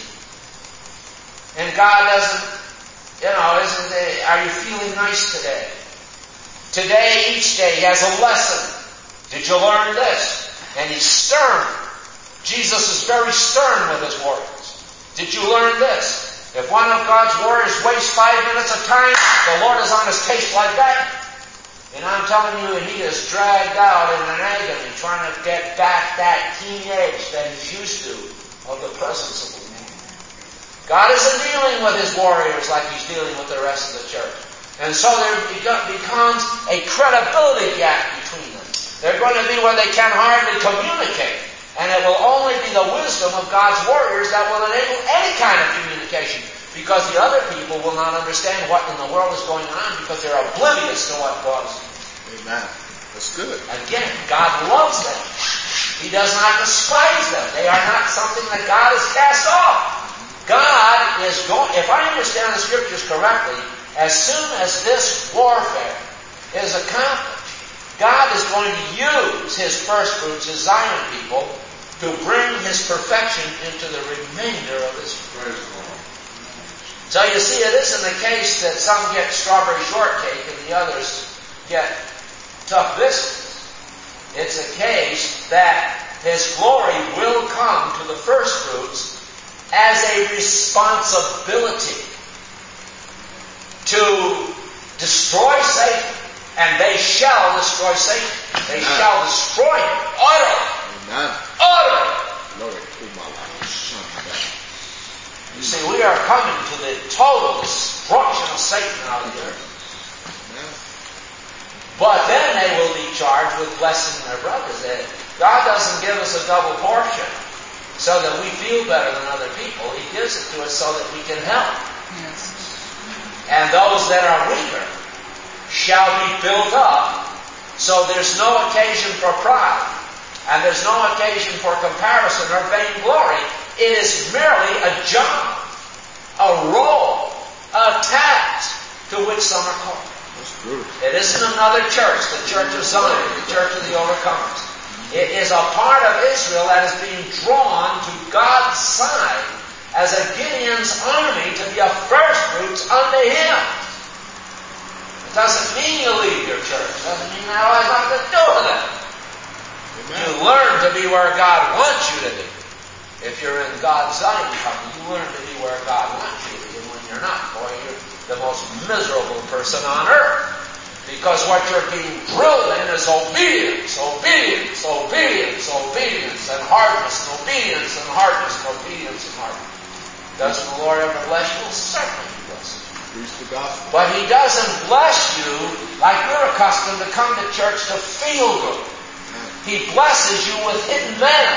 And God doesn't, you know, isn't it, are you feeling nice today? Today, each day, He has a lesson. Did you learn this? And He's stern. Jesus is very stern with His warriors. Did you learn this? If one of God's warriors wastes five minutes of time, the Lord is on his case like that. And I'm telling you, he is dragged out in an agony trying to get back that teenage that he's used to of the presence of the Lord. God isn't dealing with His warriors like He's dealing with the rest of the church. And so there becomes a credibility gap between them. They're going to be where they can hardly communicate. And it will only be the wisdom of God's warriors that will enable any kind of communication. Because the other people will not understand what in the world is going on, because they're oblivious to what God is doing. Amen. That's good. Again, God loves them. He does not despise them. They are not something that God has cast off. God is going, if I understand the Scriptures correctly, as soon as this warfare is accomplished, God is going to use His first fruits, His Zion people, to bring His perfection into the remainder of His praise. So you see, it isn't the case that some get strawberry shortcake and the others get tough biscuits. It's a case that His glory will come to the first fruits as a responsibility to destroy Satan. And they shall destroy Satan. They Amen. Shall destroy him utterly. Amen. Utterly. Glory to my life. You see, we are coming to the total destruction of Satan out of the earth. Amen. But then they will be charged with blessing their brothers. God doesn't give us a double portion so that we feel better than other people. He gives it to us so that we can help. Yes. And those that are weaker shall be built up, so there's no occasion for pride, and there's no occasion for comparison or vainglory. It is merely a job, a role, a task to which some are called. That's good. It isn't another church, the church of Zion, the church of the overcomers. It is a part of Israel that is being drawn to God's side as a Gideon's army to be a first fruits unto Him. Doesn't mean you leave your church. Doesn't mean that has nothing to do with it. Amen. You learn to be where God wants you to be. If you're in God's Zion company, you learn to be where God wants you to be. And when you're not, boy, you're the most miserable person on earth. Because what you're being drilled in is obedience, obedience, obedience, obedience, and hardness, and obedience, and hardness, and obedience, and hardness. Doesn't the Lord ever bless you? Well, certainly He does. Preach the gospel. But He doesn't bless you like we're accustomed to come to church to feel good. He blesses you with hidden manna.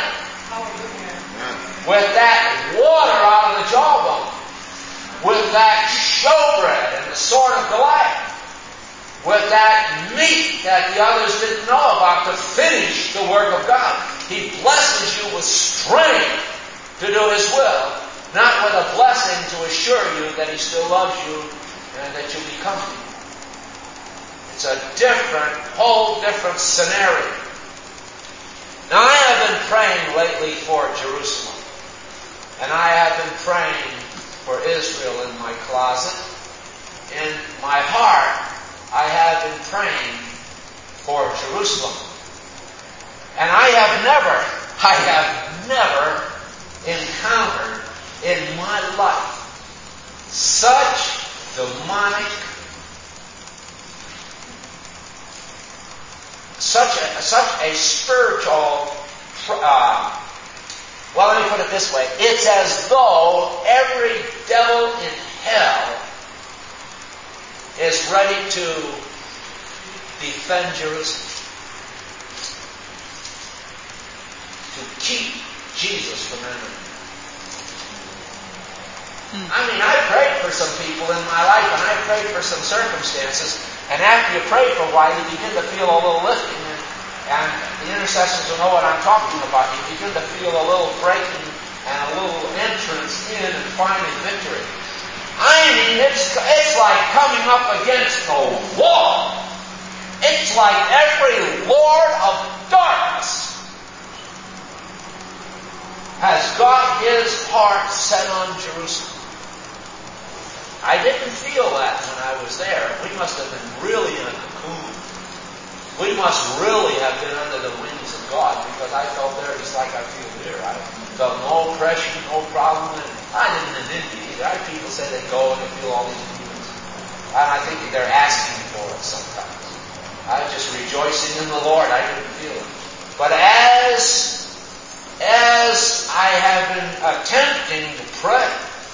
With that water out of the jawbone. With that showbread and the sword of Goliath. With that meat that the others didn't know about to finish the work of God. He blesses you with strength to do His will, not with a blessing to assure you that He still loves you and that you'll be comfortable. It's a different, whole different scenario. Now I have been praying lately for Jerusalem. And I have been praying for Israel in my closet. In my heart, I have been praying for Jerusalem. And I have never, I have never encountered in my life such demonic, such a, such a spiritual, uh, well, let me put it this way. It's as though every devil in hell is ready to defend Jerusalem. To keep Jesus from entering. Hmm. I mean, I prayed for some people in my life, and I prayed for some circumstances, and after you pray for a while, you begin to feel a little lifting, and, and the intercessors will know what I'm talking about. You begin to feel a little breaking and a little entrance in and finding victory. I mean, it's, it's like coming up against a wall. It's like every lord of darkness has got his heart set on Jerusalem. I didn't feel that when I was there. We must have been really in a cocoon. We must really have been under the wings of God, because I felt there just like I feel here. I felt no oppression, no problem. And I didn't in India either. I have people say they go and they feel all these demons. And I think they're asking for it sometimes. I was just rejoicing in the Lord. I didn't feel it. But as As I have been attempting to pray,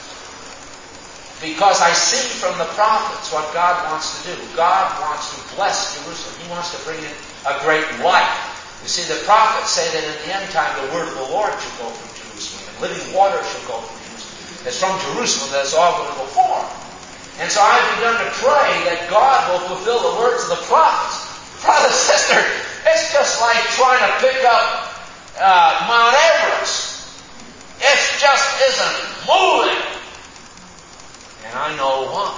because I see from the prophets what God wants to do. God wants to bless Jerusalem. He wants to bring in a great light. You see, the prophets say that in the end time the word of the Lord shall go from Jerusalem, and living water shall go from Jerusalem. It's from Jerusalem that it's all going to go forth. And so I've begun to pray that God will fulfill the words of the prophets. Brother, sister, it's just like trying to pick up Uh, Mount Everest. It just isn't moving. And I know why.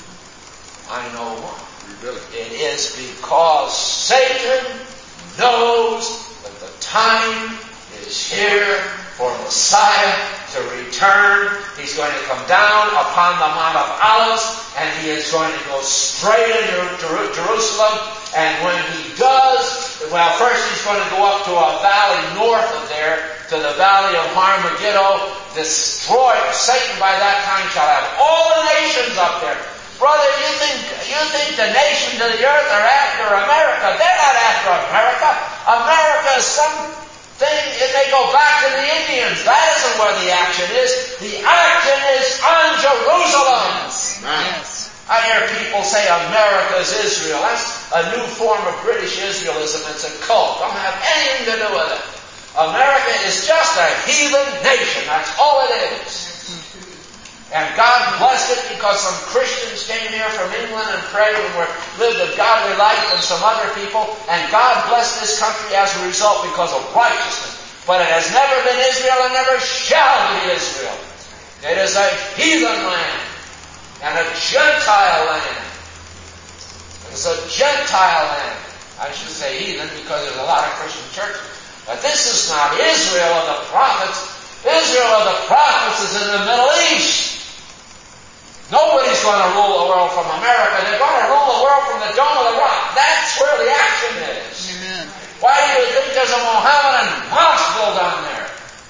I know why. It is because Satan knows that the time is here for Messiah to return. He's going to come down upon the Mount of Olives, and he is going to go straight into Jerusalem. And when he does, well, first he's going to go up to a valley north of there, to the valley of Armageddon, destroy Satan by that time shall have all the nations up there. Brother, you think you think the nations of the earth are after America? They're not after America. America is something, they go back to the Indians. That isn't where the action is. The action is on Jerusalem. Yes. I hear people say America is Israel. That's a new form of British Israelism. It's a cult. Don't have anything to do with it. America is just a heathen nation. That's all it is. And God blessed it because some Christians came here from England and prayed and were, lived a godly life, and some other people. And God blessed this country as a result because of righteousness. But it has never been Israel and never shall be Israel. It is a heathen land. And a Gentile land. It's a Gentile land. I should say heathen because there's a lot of Christian churches. But this is not Israel of the prophets. Israel of the prophets is in the Middle East. Nobody's going to rule the world from America. They're going to rule the world from the Dome of the Rock. That's where the action is. Amen. Why do you think there's a Mohammedan mosque built on there?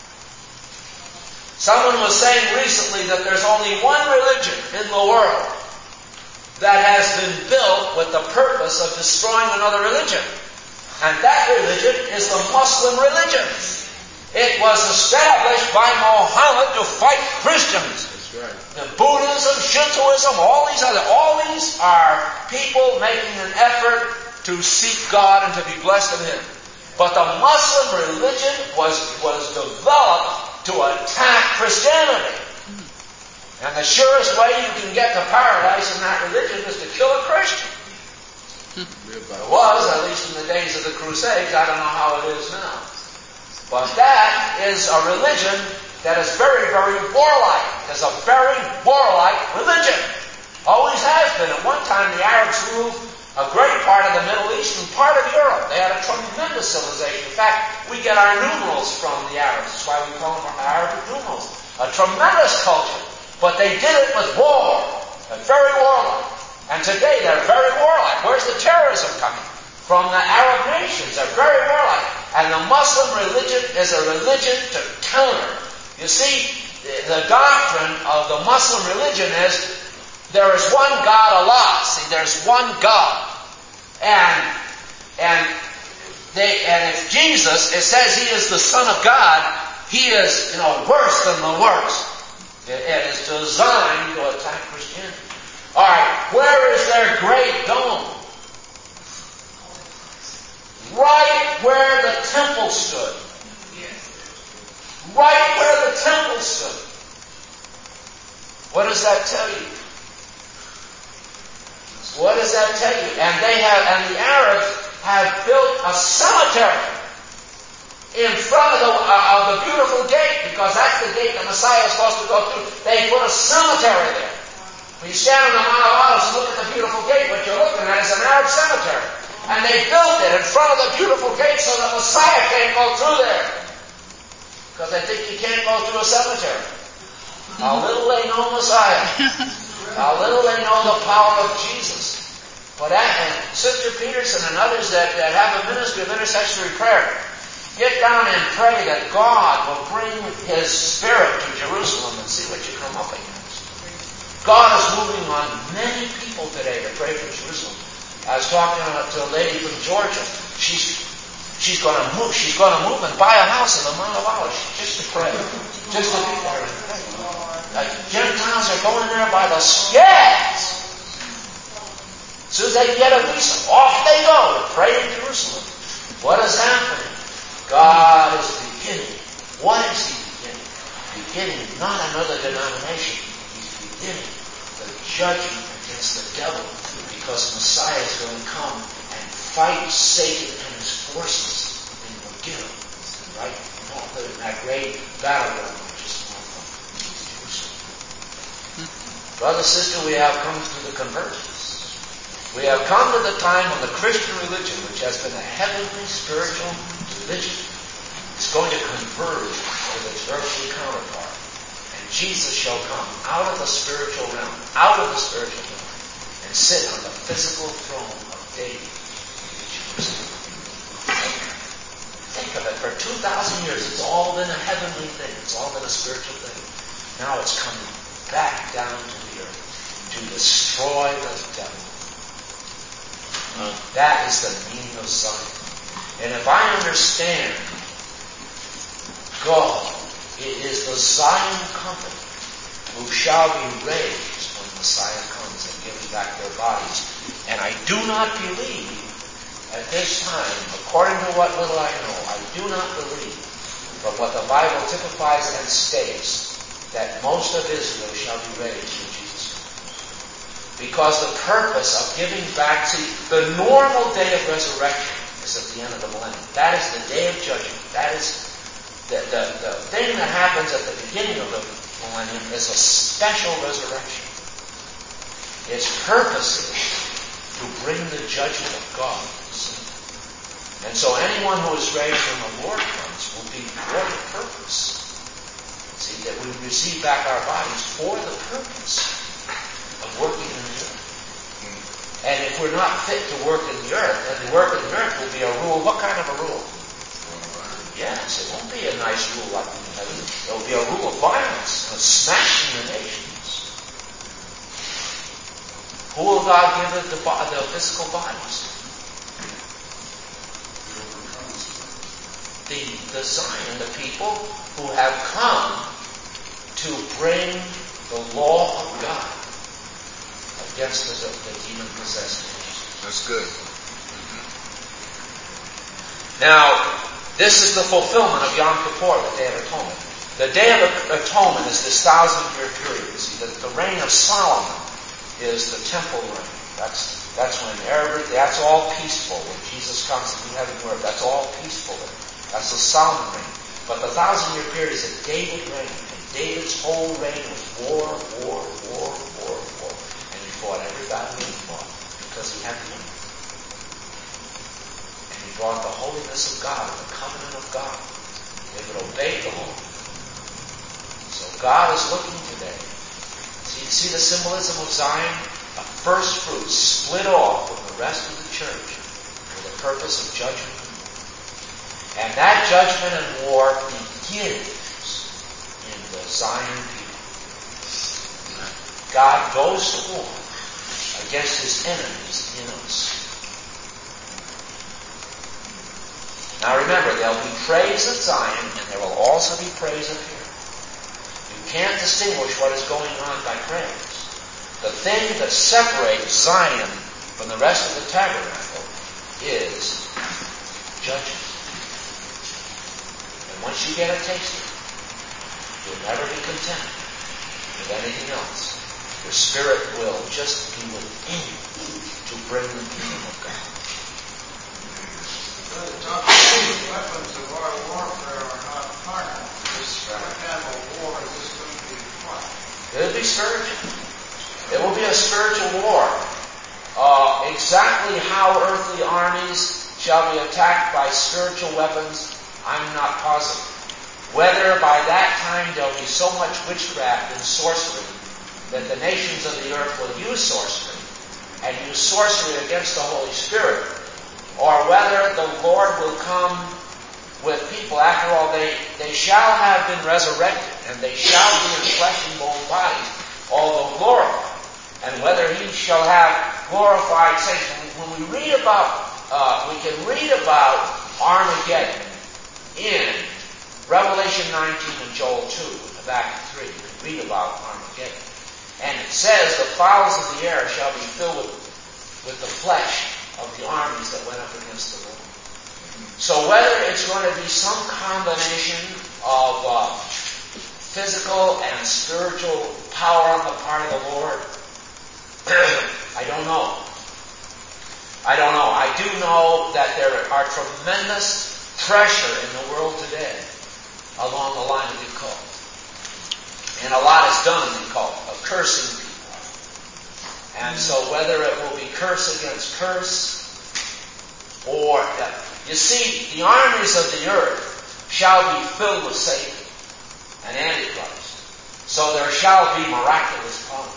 Someone was saying recently that there's only one religion in the world that has been built with the purpose of destroying another religion. And that religion is the Muslim religion. It was established by Muhammad to fight Christians. That's right. The Buddhism, Shintoism, all these other, all these are people making an effort to seek God and to be blessed in Him. But the Muslim religion was, was developed to attack Christianity. And the surest way you can get to paradise in that religion is to kill a Christian. It was, at least in the days of the Crusades. I don't know how it is now. But that is a religion that is very, very warlike. It's a very warlike religion. Always has been. At one time, the Arabs ruled a great part of the Middle East and part of Europe. They had a tremendous civilization. In fact, we get our numerals from the Arabs. That's why we call them Arabic numerals. A tremendous culture. But they did it with war. They're very warlike. And today they're very warlike. Where's the terrorism coming? From the Arab nations. They're very warlike. And the Muslim religion is a religion to counter. You see, the doctrine of the Muslim religion is there is one God, Allah. See, there's one God. And and they and if Jesus, it says He is the Son of God, He is, you know, worse than the worst. It, it is designed to attack Christianity. All right, where is their great dome? Right where the temple stood. Right where the temple stood. What does that tell you? What does that tell you? And they have, and the Arabs have built a cemetery in front of the, uh, of the beautiful gate, because that's the gate the Messiah is supposed to go through. They put a cemetery there. When you stand on the Mount of Olives and look at the beautiful gate, what you're looking at is an Arab cemetery. And they built it in front of the beautiful gate so the Messiah can't go through there. Because they think you can't go through a cemetery. How little they know Messiah. How little they know the power of Jesus. But that, and Sister Peterson and others that, that have a ministry of intercessory prayer, get down and pray that God will bring His Spirit to Jerusalem and see what you come up against. God is moving on many people today to pray for Jerusalem. I was talking to a lady from Georgia. She's she's going to move. She's going to move and buy a house in the Mount of Olives just to pray, just to be there and pray. Like Gentiles are going there by the scads. As soon as they get a visa, off they go to pray in Jerusalem. What is happening? God is beginning. What is He beginning? Beginning not another denomination. He's beginning the judgment against the devil. Because Messiah is going to come and fight Satan and his forces in Megillah, right? In that great battleground which is north of Jerusalem. Brother, sister, we have come to the convergence. We have come to the time when the Christian religion, which has been a heavenly spiritual religion, is going to converge with its earthly counterpart. And Jesus shall come out of the spiritual realm, out of the spiritual realm, and sit on the physical throne of David in Jerusalem. Think of it. For two thousand years, it's all been a heavenly thing. It's all been a spiritual thing. Now it's coming back down to the earth to destroy the devil. Uh, that is the meaning of Zion. And if I understand God, it is the Zion company who shall be raised when Messiah comes and gives back their bodies. And I do not believe at this time, according to what little I know, I do not believe, but what the Bible typifies and states, that most of Israel shall be raised in Jesus Christ. Because the purpose of giving back, see, the normal day of resurrection is at the end of the millennium. That is the day of judgment. That is the, the, the thing that happens at the beginning of the millennium is a special resurrection. Its purpose is to bring the judgment of God. And so anyone who is raised when the Lord comes will be for the purpose. See, that we receive back our bodies for the purpose of working in the earth. And if we're not fit to work in the earth, then the work in the earth will be a rule. What kind of a rule? Yes, it won't be a nice rule like in heaven. It will be a rule of violence, of smashing the nations. Who will God give the, the, the physical bodies? The, the Zion, the people who have come to bring the law of God against the, the demon-possessed nations. That's good. Now, this is the fulfillment of Yom Kippur, the Day of Atonement. The Day of Atonement is this thousand-year period. You see, the, the reign of Solomon is the temple reign. That's that's when every that's all peaceful. When Jesus comes and we have him word, that's all peaceful. That's the Solomon reign. But the thousand-year period is a David reign, and David's whole reign was war, war, war, war, war, and he fought every battle he fought because he had the win. And he brought the holiness of God, the covenant of God. David obeyed the law. So God is looking today. So you see the symbolism of Zion? A first fruit split off from the rest of the church for the purpose of judgment and war. And that judgment and war begins in the Zion people. God goes to war against his enemies in us. Now remember, there'll be praise at Zion and there will also be praise up here. You can't distinguish what is going on by praise. The thing that separates Zion from the rest of the tabernacle is judgment. And once you get a taste of it, you'll never be content with anything else. Your spirit will just be within you to bring the kingdom of God. Brother Thompson, the weapons of our warfare are not carnal. This kind of war is just going to be fought. It'll be spiritual. It will be a spiritual war. Uh, exactly how earthly armies shall be attacked by spiritual weapons, I'm not positive. Whether by that time there'll be so much witchcraft and sorcery that the nations of the earth will use sorcery and use sorcery against the Holy Spirit, or whether the Lord will come with people. After all, they, they shall have been resurrected, and they shall be in flesh and bone bodies, although glorified. And whether he shall have glorified saints. When we read about, uh, we can read about Armageddon in Revelation nineteen and Joel two, and Habakkuk three. You can read about Armageddon. And it says, the fowls of the air shall be filled with, with the flesh of the armies that went up against the Lord. So whether it's going to be some combination of uh, physical and spiritual power on the part of the Lord, I don't know. I don't know. I do know that there are tremendous pressure in the world today along the line of the occult. And a lot is done in the occult, of cursing people. And so whether it will be curse against curse, or, uh, you see, the armies of the earth shall be filled with Satan and Antichrist. So there shall be miraculous powers.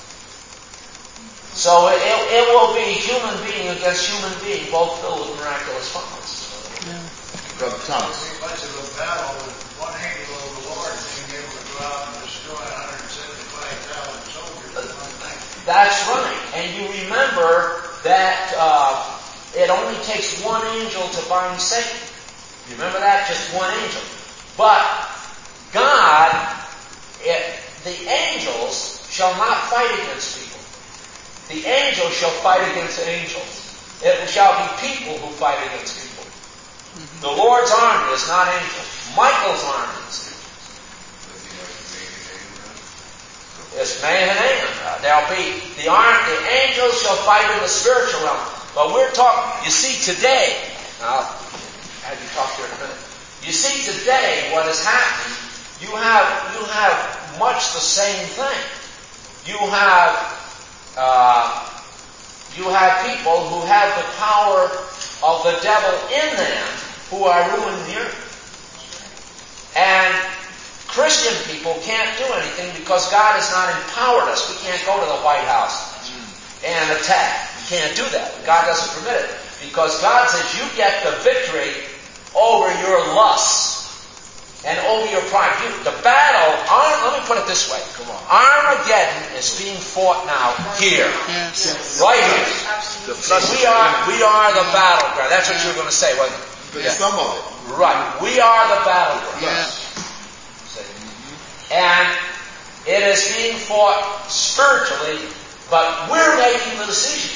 So it, it, it will be human being against human being, both filled with miraculous powers. Yeah. Brother Thomas. It much of a battle with one angel of the Lord being able to go out and destroy one hundred seventy-five thousand soldiers in one night. That's right. And you remember that uh, it only takes one angel to bind Satan. You remember that? Just one angel. But God, it, the angels shall not fight against people. The angels shall fight against angels. It shall be people who fight against people. Mm-hmm. The Lord's army is not angels. Michael's army is angels. It's May and Amen. Uh, there'll be the arm. The angels shall fight in the spiritual realm. But we're talking. You see today. I'll have you talk here in a minute. You see today what is happening. You have you have much the same thing. You have. Uh, you have people who have the power of the devil in them who are ruling the earth. And Christian people can't do anything because God has not empowered us. We can't go to the White House and attack. We can't do that. God doesn't permit it. Because God says you get the victory over your lusts and over your pride. You, the battle, let me put it this way. Come on. Armageddon is being fought now here. Yes. Right here. The we are we are the battleground. That's what you were going to say, wasn't it? Yeah. Some of it. Right. We are the battleground. Yes. And It is being fought spiritually, but we're making the decision.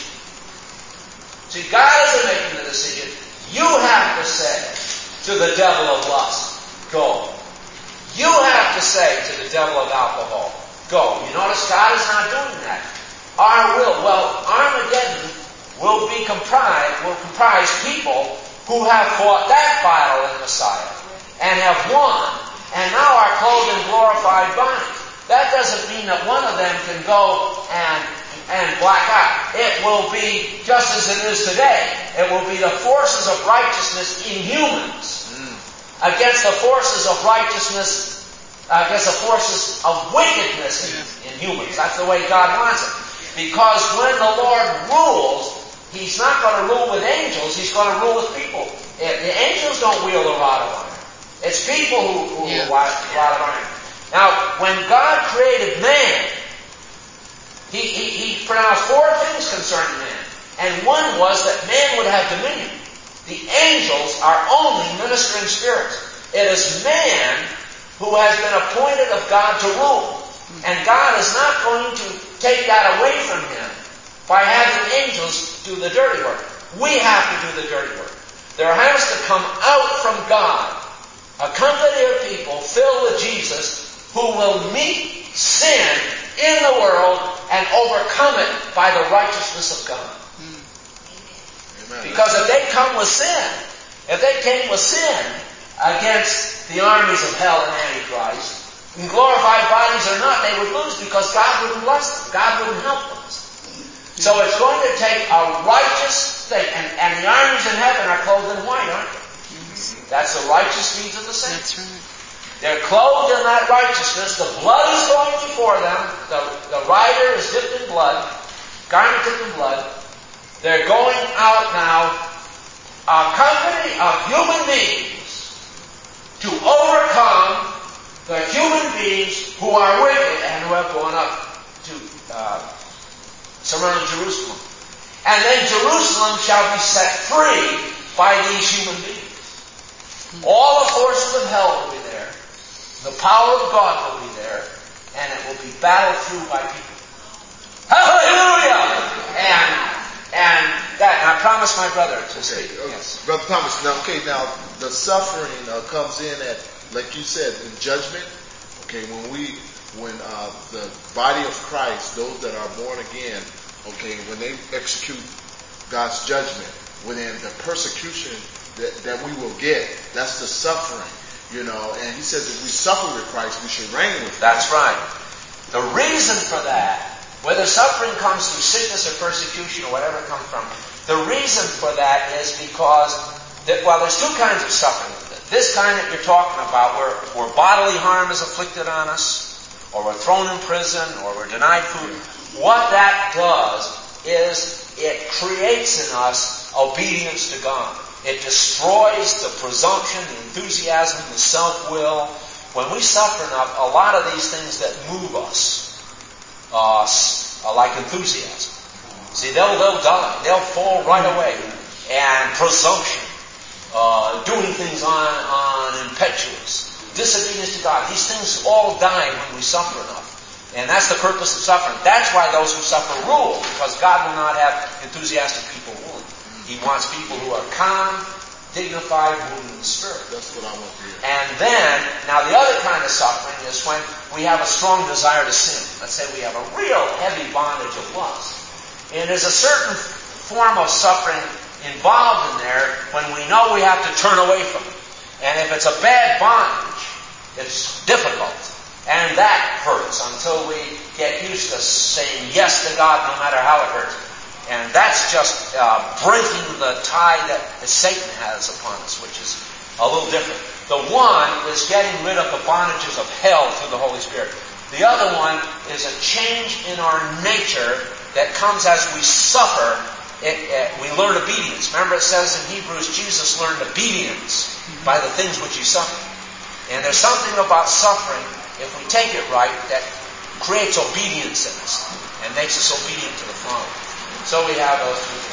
See, God isn't making the decision. You have to say to the devil of lust, go. You have to say to the devil of alcohol, go. You notice God is not doing that. Our will, well, Armageddon will be comprised, will comprise people who have fought that battle in Messiah and have won, and now are clothed in glorified bodies. That doesn't mean that one of them can go and and black out. It will be just as it is today. It will be the forces of righteousness in humans mm. against the forces of righteousness, uh, against the forces of wickedness in, in humans. That's the way God wants it. Because when the Lord rules, He's not going to rule with angels, He's going to rule with people. The angels don't wield a rod of iron. It's people who, who yeah. wield a rod of iron. Now, when God created man, He, he, he pronounced four things concerning man. And one was that man would have dominion. The angels are only ministering spirits. It is man who has been appointed of God to rule. And God is not going to take that away from him by having angels do the dirty work. We have to do the dirty work. There has to come out from God a company of people filled with Jesus who will meet sin in the world and overcome it by the righteousness of God. Amen. Because if they come with sin, if they came with sin against the armies of hell and Antichrist, in glorified bodies or not, they would lose because God wouldn't bless them. God wouldn't help them. So it's going to take a righteous thing. And, and the armies in heaven are clothed in white, aren't they? That's the righteous deeds of the saints. That's right. They're clothed in that righteousness. The blood is going before them. The, the rider is dipped in blood, garment dipped in blood. They're going out now, a company of human beings, to overcome the human beings who are wicked and who have gone up to uh, surround Jerusalem. And then Jerusalem shall be set free by these human beings. All the forces of hell will be there. The power of God will be there, and it will be battled through by people. Hallelujah! And and that, and I promised my brother to okay, speak. Okay. Yes. Brother Thomas, now, okay, now, the suffering uh, comes in at, like you said, in judgment. Okay, when we, when uh, the body of Christ, those that are born again, okay, when they execute God's judgment, within the persecution that, that we will get, that's the suffering. You know, and he says if we suffer with Christ, we should reign with Him. That's right. The reason for that, whether suffering comes through sickness or persecution or whatever it comes from, the reason for that is because, that, well, there's two kinds of suffering. This kind that you're talking about, where, where bodily harm is afflicted on us, or we're thrown in prison, or we're denied food. What that does is it creates in us obedience to God. It destroys the presumption, the enthusiasm, the self-will. When we suffer enough, a lot of these things that move us uh, are like enthusiasm. See, they'll, they'll die. They'll fall right away. And presumption, uh, doing things on, on impetuous, disobedience to God. These things all die when we suffer enough. And that's the purpose of suffering. That's why those who suffer rule, because God will not have enthusiastic people ruling. He wants people who are calm, dignified, moving in the Spirit. That's what I want to hear. And then, now the other kind of suffering is when we have a strong desire to sin. Let's say we have a real heavy bondage of lust. And there's a certain form of suffering involved in there when we know we have to turn away from it. And if it's a bad bondage, it's difficult. And that hurts until we get used to saying yes to God no matter how it hurts. And that's just uh, breaking the tie that Satan has upon us, which is a little different. The one is getting rid of the bondages of hell through the Holy Spirit. The other one is a change in our nature that comes as we suffer. It, it, we learn obedience. Remember it says in Hebrews, Jesus learned obedience by the things which He suffered. And there's something about suffering, if we take it right, that creates obedience in us and makes us obedient to the Father. So we have those two things.